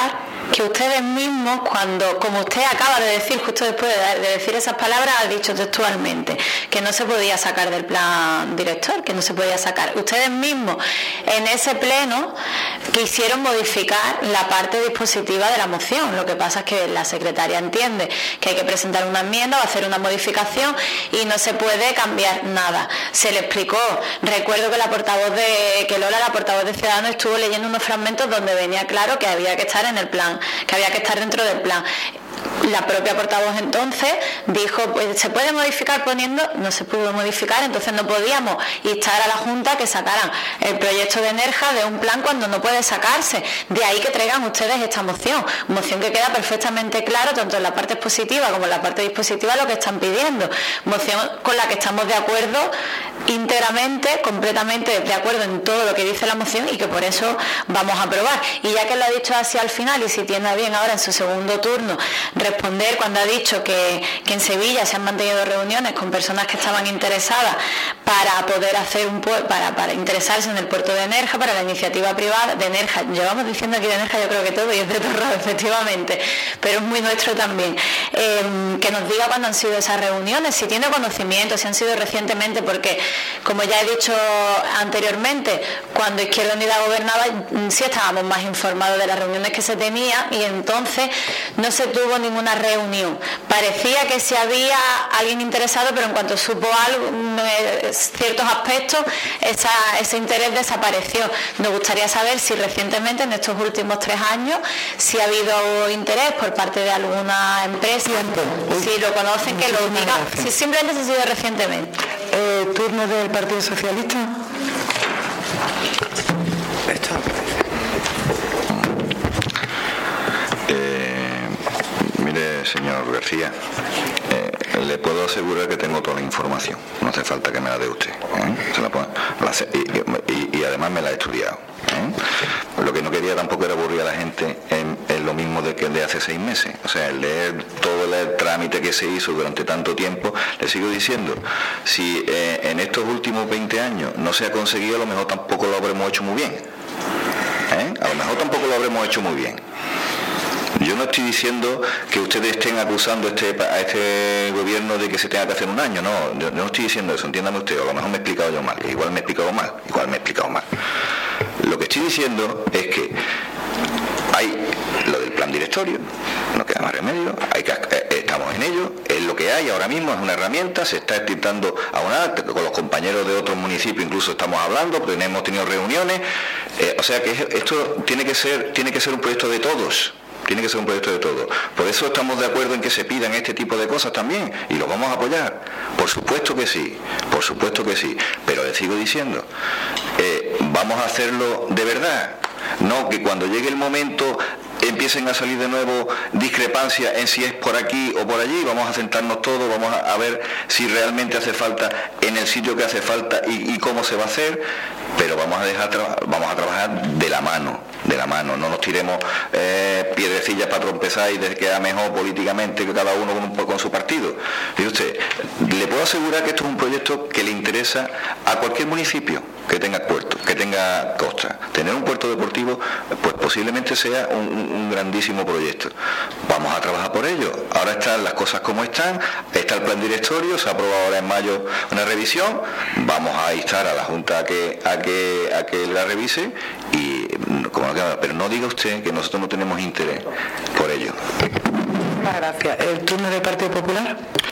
que ustedes mismos, como usted acaba de decir, justo después de decir esas palabras, ha dicho textualmente que no se podía sacar del plan director, que no se podía sacar. Ustedes mismos en ese pleno quisieron modificar la parte dispositiva de la moción. Lo que pasa es que la secretaria entiende que hay que presentar una enmienda o hacer una modificación y no se puede cambiar nada. Se le explicó. Recuerdo que la portavoz de Ciudadanos, estuvo leyendo unos fragmentos donde venía claro que había que estar en el plan, que había que estar dentro del plan. La propia portavoz entonces dijo, pues se puede modificar poniendo, no se pudo modificar, entonces no podíamos instar a la Junta que sacaran el proyecto de Nerja de un plan cuando no puede sacarse. De ahí que traigan ustedes esta moción que queda perfectamente claro, tanto en la parte expositiva como en la parte dispositiva, lo que están pidiendo. Moción con la que estamos de acuerdo íntegramente, completamente de acuerdo en todo lo que dice la moción y que por eso vamos a aprobar. Y ya que lo ha dicho así al final, y si tiene bien ahora en su segundo turno responder cuando ha dicho que en Sevilla se han mantenido reuniones con personas que estaban interesadas para poder hacer para interesarse en el puerto de Nerja, para la iniciativa privada de Nerja. Llevamos diciendo aquí de Nerja yo creo que todo, y es de Torrado efectivamente, pero es muy nuestro también. Que nos diga cuándo han sido esas reuniones, si tiene conocimiento, si han sido recientemente, porque como ya he dicho anteriormente, cuando Izquierda Unida gobernaba sí estábamos más informados de las reuniones que se tenían y entonces no se tuvo ninguna reunión. Parecía que sí había alguien interesado, pero en cuanto supo algo, ciertos aspectos, ese interés desapareció. Nos gustaría saber si recientemente, en estos últimos 3 años, si ha habido interés por parte de alguna empresa, si lo conocen, que lo digan, si simplemente se ha sido recientemente. Turno del Partido Socialista. Mire, señor García, le puedo asegurar que tengo toda la información. No hace falta que me la dé usted. Y además me la he estudiado. Lo que no quería tampoco era aburrir a la gente en lo mismo de hace 6 meses. O sea, leer todo el trámite que se hizo durante tanto tiempo. Le sigo diciendo, si en estos últimos 20 años no se ha conseguido, a lo mejor tampoco lo habremos hecho muy bien. A lo mejor tampoco lo habremos hecho muy bien. Yo no estoy diciendo que ustedes estén acusando a este gobierno de que se tenga que hacer un año, no, yo no estoy diciendo eso, entiéndame usted, o a lo mejor me he explicado yo mal, igual me he explicado mal. Lo que estoy diciendo es que hay lo del plan directorio, no queda más remedio, estamos en ello, es lo que hay ahora mismo, es una herramienta, se está intentando aunar, con los compañeros de otros municipios incluso estamos hablando, porque hemos tenido reuniones, o sea que esto tiene que ser un proyecto de todos. Tiene que ser un proyecto de todos. Por eso estamos de acuerdo en que se pidan este tipo de cosas también, y lo vamos a apoyar. Por supuesto que sí. Pero les sigo diciendo, vamos a hacerlo de verdad. No que cuando llegue el momento empiecen a salir de nuevo discrepancias en si es por aquí o por allí. Vamos a sentarnos todos, vamos a ver si realmente hace falta en el sitio que hace falta y cómo se va a hacer, pero vamos a trabajar de la mano, no nos tiremos piedrecillas para tropezar y de que queda mejor políticamente que cada uno con su partido. Mire usted, le puedo asegurar que esto es un proyecto que le interesa a cualquier municipio que tenga puerto, que tenga costa. Tener un puerto deportivo, pues posiblemente sea un grandísimo proyecto. Vamos a trabajar por ello. Ahora están las cosas como están, está el plan directorio, se ha aprobado ahora en mayo una revisión, vamos a instar a la Junta a que la revise pero no diga usted que nosotros no tenemos interés por ello. Gracias. ¿El turno del Partido Popular?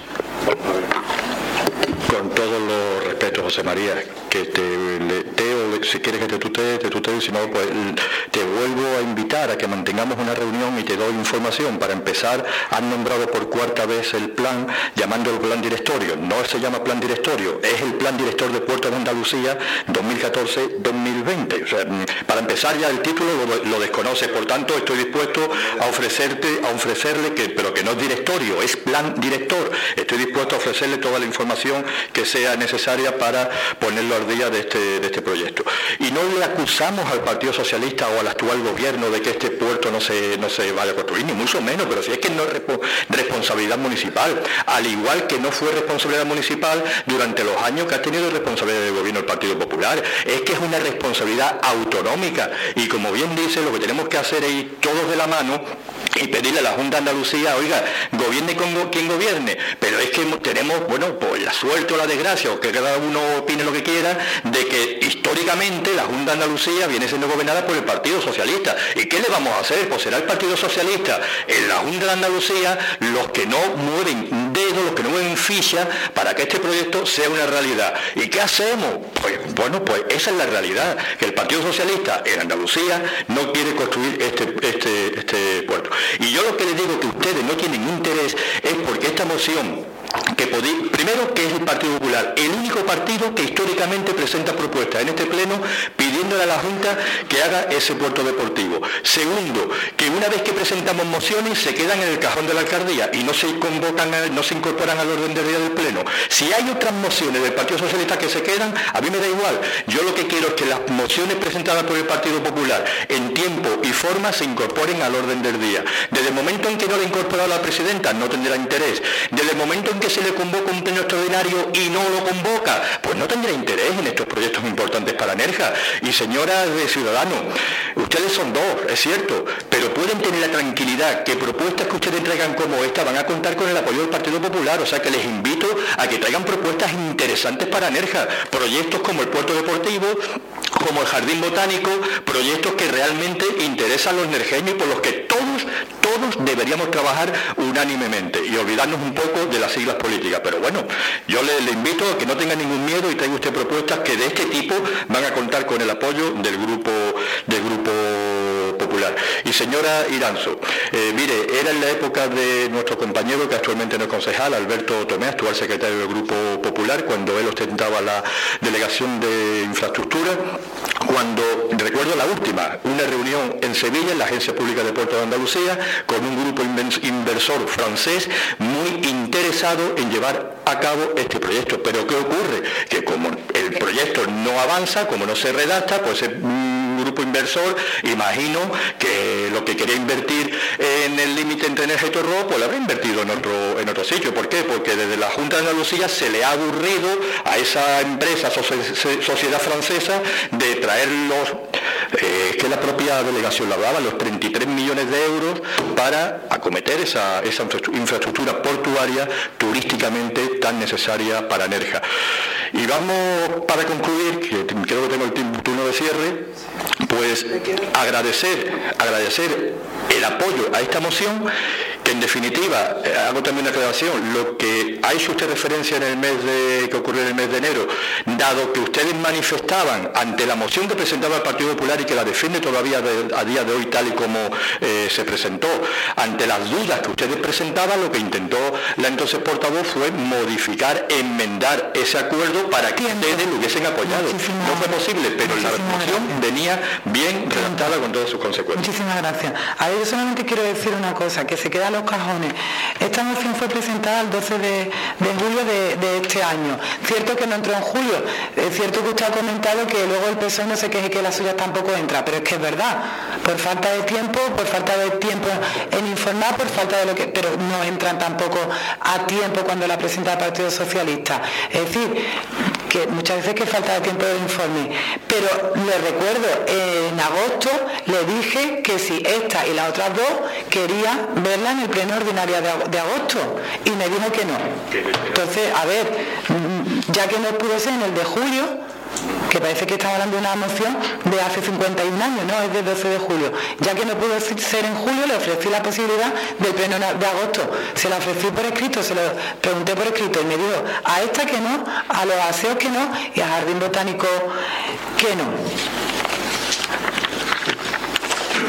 Con todos los respetos, José María, que si quieres que te tutee, si no, pues te vuelvo a invitar a que mantengamos una reunión y te doy información. Para empezar, han nombrado por 4ª vez el plan, llamándolo plan directorio. No se llama plan directorio, es el plan director de Puerto de Andalucía 2014-2020. O sea, para empezar ya el título lo desconoces, por tanto estoy dispuesto a ofrecerle pero que no es directorio, es plan director. Estoy dispuesto a ofrecerle toda la información que sea necesaria para ponerlo al día de este proyecto. y no le acusamos al Partido Socialista o al actual gobierno de que este puerto no se vaya a construir, ni mucho menos, pero si es que no es responsabilidad municipal, al igual que no fue responsabilidad municipal durante los años que ha tenido responsabilidad del gobierno el Partido Popular. Es que es una responsabilidad autonómica, y como bien dice, lo que tenemos que hacer es ir todos de la mano y pedirle a la Junta de Andalucía, oiga, gobierne con quien gobierne, pero es que tenemos, bueno, pues la suerte o la desgracia, o que cada uno opine lo que quiera, de que históricamente la Junta de Andalucía viene siendo gobernada por el Partido Socialista. ¿Y qué le vamos a hacer? Pues será el Partido Socialista en la Junta de Andalucía los que no mueven dedos, los que no mueven ficha para que este proyecto sea una realidad. ¿Y qué hacemos? Pues bueno, pues esa es la realidad, que el Partido Socialista en Andalucía no quiere construir este puerto. Y yo lo que les digo que ustedes no tienen interés es porque esta moción, primero que es el Partido Popular, el único partido que históricamente presenta propuestas en este pleno pidiéndole a la Junta que haga ese puerto deportivo. Segundo, que una vez que presentamos mociones se quedan en el cajón de la alcaldía y no se incorporan al orden del día del pleno. Si hay otras mociones del Partido Socialista que se quedan, a mí me da igual. Yo lo que quiero es que las mociones presentadas por el Partido Popular en tiempo y forma se incorporen al orden del día. Desde el momento en que no le ha incorporado la presidenta, no tendrá interés. Desde el momento en que se le convoca un pleno extraordinario y no lo convoca, pues no tendrá interés en estos proyectos importantes para Nerja. Y señoras de Ciudadanos, ustedes son dos, es cierto, pero pueden tener la tranquilidad que propuestas que ustedes traigan como esta van a contar con el apoyo del Partido Popular. O sea que les invito a que traigan propuestas interesantes para Nerja, proyectos como el puerto deportivo, como el jardín botánico, proyectos que realmente interesan a los nerjeños y por los que todos deberíamos trabajar unánimemente y olvidarnos un poco de las siglas políticas. Pero bueno, yo le invito a que no tenga ningún miedo y traiga usted propuestas que de este tipo van a contar con el apoyo del grupo Popular. Y señora Iranzo, mire, era en la época de nuestro compañero que actualmente no es concejal, Alberto Tomé, actual secretario del Grupo Popular, cuando él ostentaba la delegación de infraestructura, cuando recuerdo la última, una reunión en Sevilla, en la Agencia Pública de Puertos de Andalucía, con un grupo inversor francés muy interesado en llevar a cabo este proyecto. Pero ¿qué ocurre? Que como el proyecto no avanza, como no se redacta, pues un grupo inversor, imagino que lo que quería invertir en el límite entre Nerja y Torró, pues lo habrá invertido en otro sitio. ¿Por qué? Porque desde la Junta de Andalucía se le ha aburrido a esa empresa, sociedad francesa, de traer que la propia delegación lo hablaba, los 33 millones de euros para acometer esa infraestructura portuaria turísticamente tan necesaria para Nerja. Y vamos, para concluir, que creo que tengo el turno de cierre, pues agradecer el apoyo a esta moción, que en definitiva, hago también una aclaración, lo que ha hecho usted referencia que ocurrió en el mes de enero, dado que ustedes manifestaban ante la moción que presentaba el Partido Popular y que la defiende todavía a día de hoy tal y como se presentó, ante las dudas que ustedes presentaban, lo que intentó la entonces portavoz fue modificar, enmendar ese acuerdo para que ustedes lo hubiesen apoyado. No fue posible, pero la moción venía bien redactada con todas sus consecuencias. Muchísimas gracias. A ver, yo solamente quiero decir una cosa, que se queda a los cajones. Esta moción fue presentada el 12 de julio de este año. Cierto que no entró en julio, es cierto que usted ha comentado que luego el PSOE no se queje que la suya tampoco entra, pero es que es verdad, por falta de tiempo en informar, por falta de pero no entran tampoco a tiempo cuando la presenta el Partido Socialista. Es decir, que muchas veces que falta de tiempo de informe, pero le recuerdo, en agosto le dije que si esta y las otras dos quería verla en el pleno ordinario de agosto y me dijo que no. Entonces, a ver, ya que no pudo ser en el de julio, que parece que estamos hablando de una moción de hace 51 años, ¿no? Es del 12 de julio. Ya que no pudo ser en julio, le ofrecí la posibilidad del pleno de agosto. Se la ofrecí por escrito, se lo pregunté por escrito y me dijo a esta que no, a los aseos que no y a Jardín Botánico que no.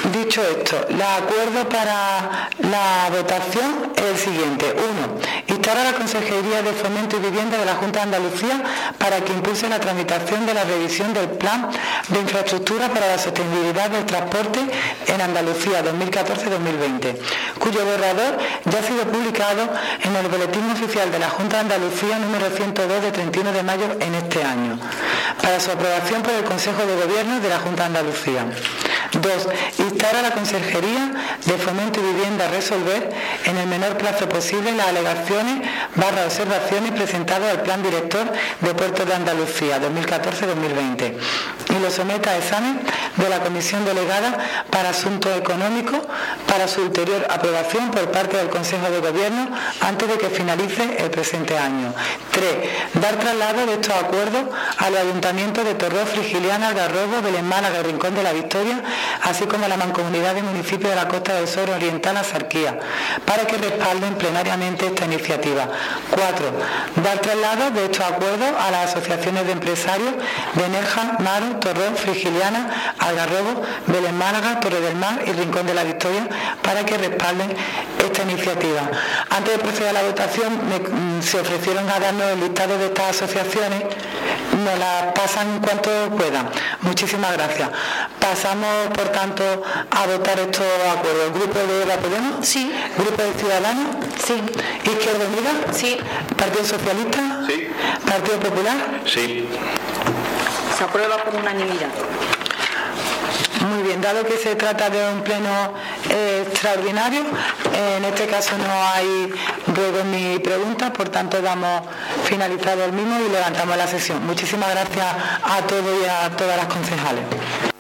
Dicho esto, el acuerdo para la votación es el siguiente. 1. Instar a la Consejería de Fomento y Vivienda de la Junta de Andalucía para que impulse la tramitación de la revisión del Plan de Infraestructura para la Sostenibilidad del Transporte en Andalucía 2014-2020, cuyo borrador ya ha sido publicado en el Boletín Oficial de la Junta de Andalucía número 102 de 31 de mayo en este año, para su aprobación por el Consejo de Gobierno de la Junta de Andalucía. 2. Instar a la Consejería de Fomento y Vivienda a resolver en el menor plazo posible las alegaciones/observaciones presentadas al Plan Director de Puertos de Andalucía 2014-2020 y lo someta a examen de la Comisión Delegada para Asuntos Económicos para su ulterior aprobación por parte del Consejo de Gobierno antes de que finalice el presente año. 3. Dar traslado de estos acuerdos a los ayuntamientos de Torró, Frigiliana, Algarrobo, Belén Málaga y Rincón de la Victoria, así como a la Mancomunidad de Municipios de la Costa del Sol Oriental, Axarquía, para que respalden plenariamente esta iniciativa. 4. Dar traslado de estos acuerdos a las asociaciones de empresarios de Nerja, Maro, Torrón, Frigiliana, Algarrobo, Belén Málaga, Torre del Mar y Rincón de la Victoria, para que respalden esta iniciativa. Antes de proceder a la votación, se ofrecieron a darnos el listado de estas asociaciones. Nos las pasan en cuanto puedan. Muchísimas gracias. Pasamos, por tanto, a votar estos acuerdos. ¿El grupo de la Podemos? Sí. ¿Grupo de Ciudadanos? Sí. ¿Izquierda Unida? Sí. ¿Partido Socialista? Sí. ¿Partido Popular? Sí. Se aprueba por unanimidad. Muy bien, dado que se trata de un pleno extraordinario, en este caso no hay ruegos ni preguntas, por tanto damos finalizado el mismo y levantamos la sesión. Muchísimas gracias a todos y a todas las concejales.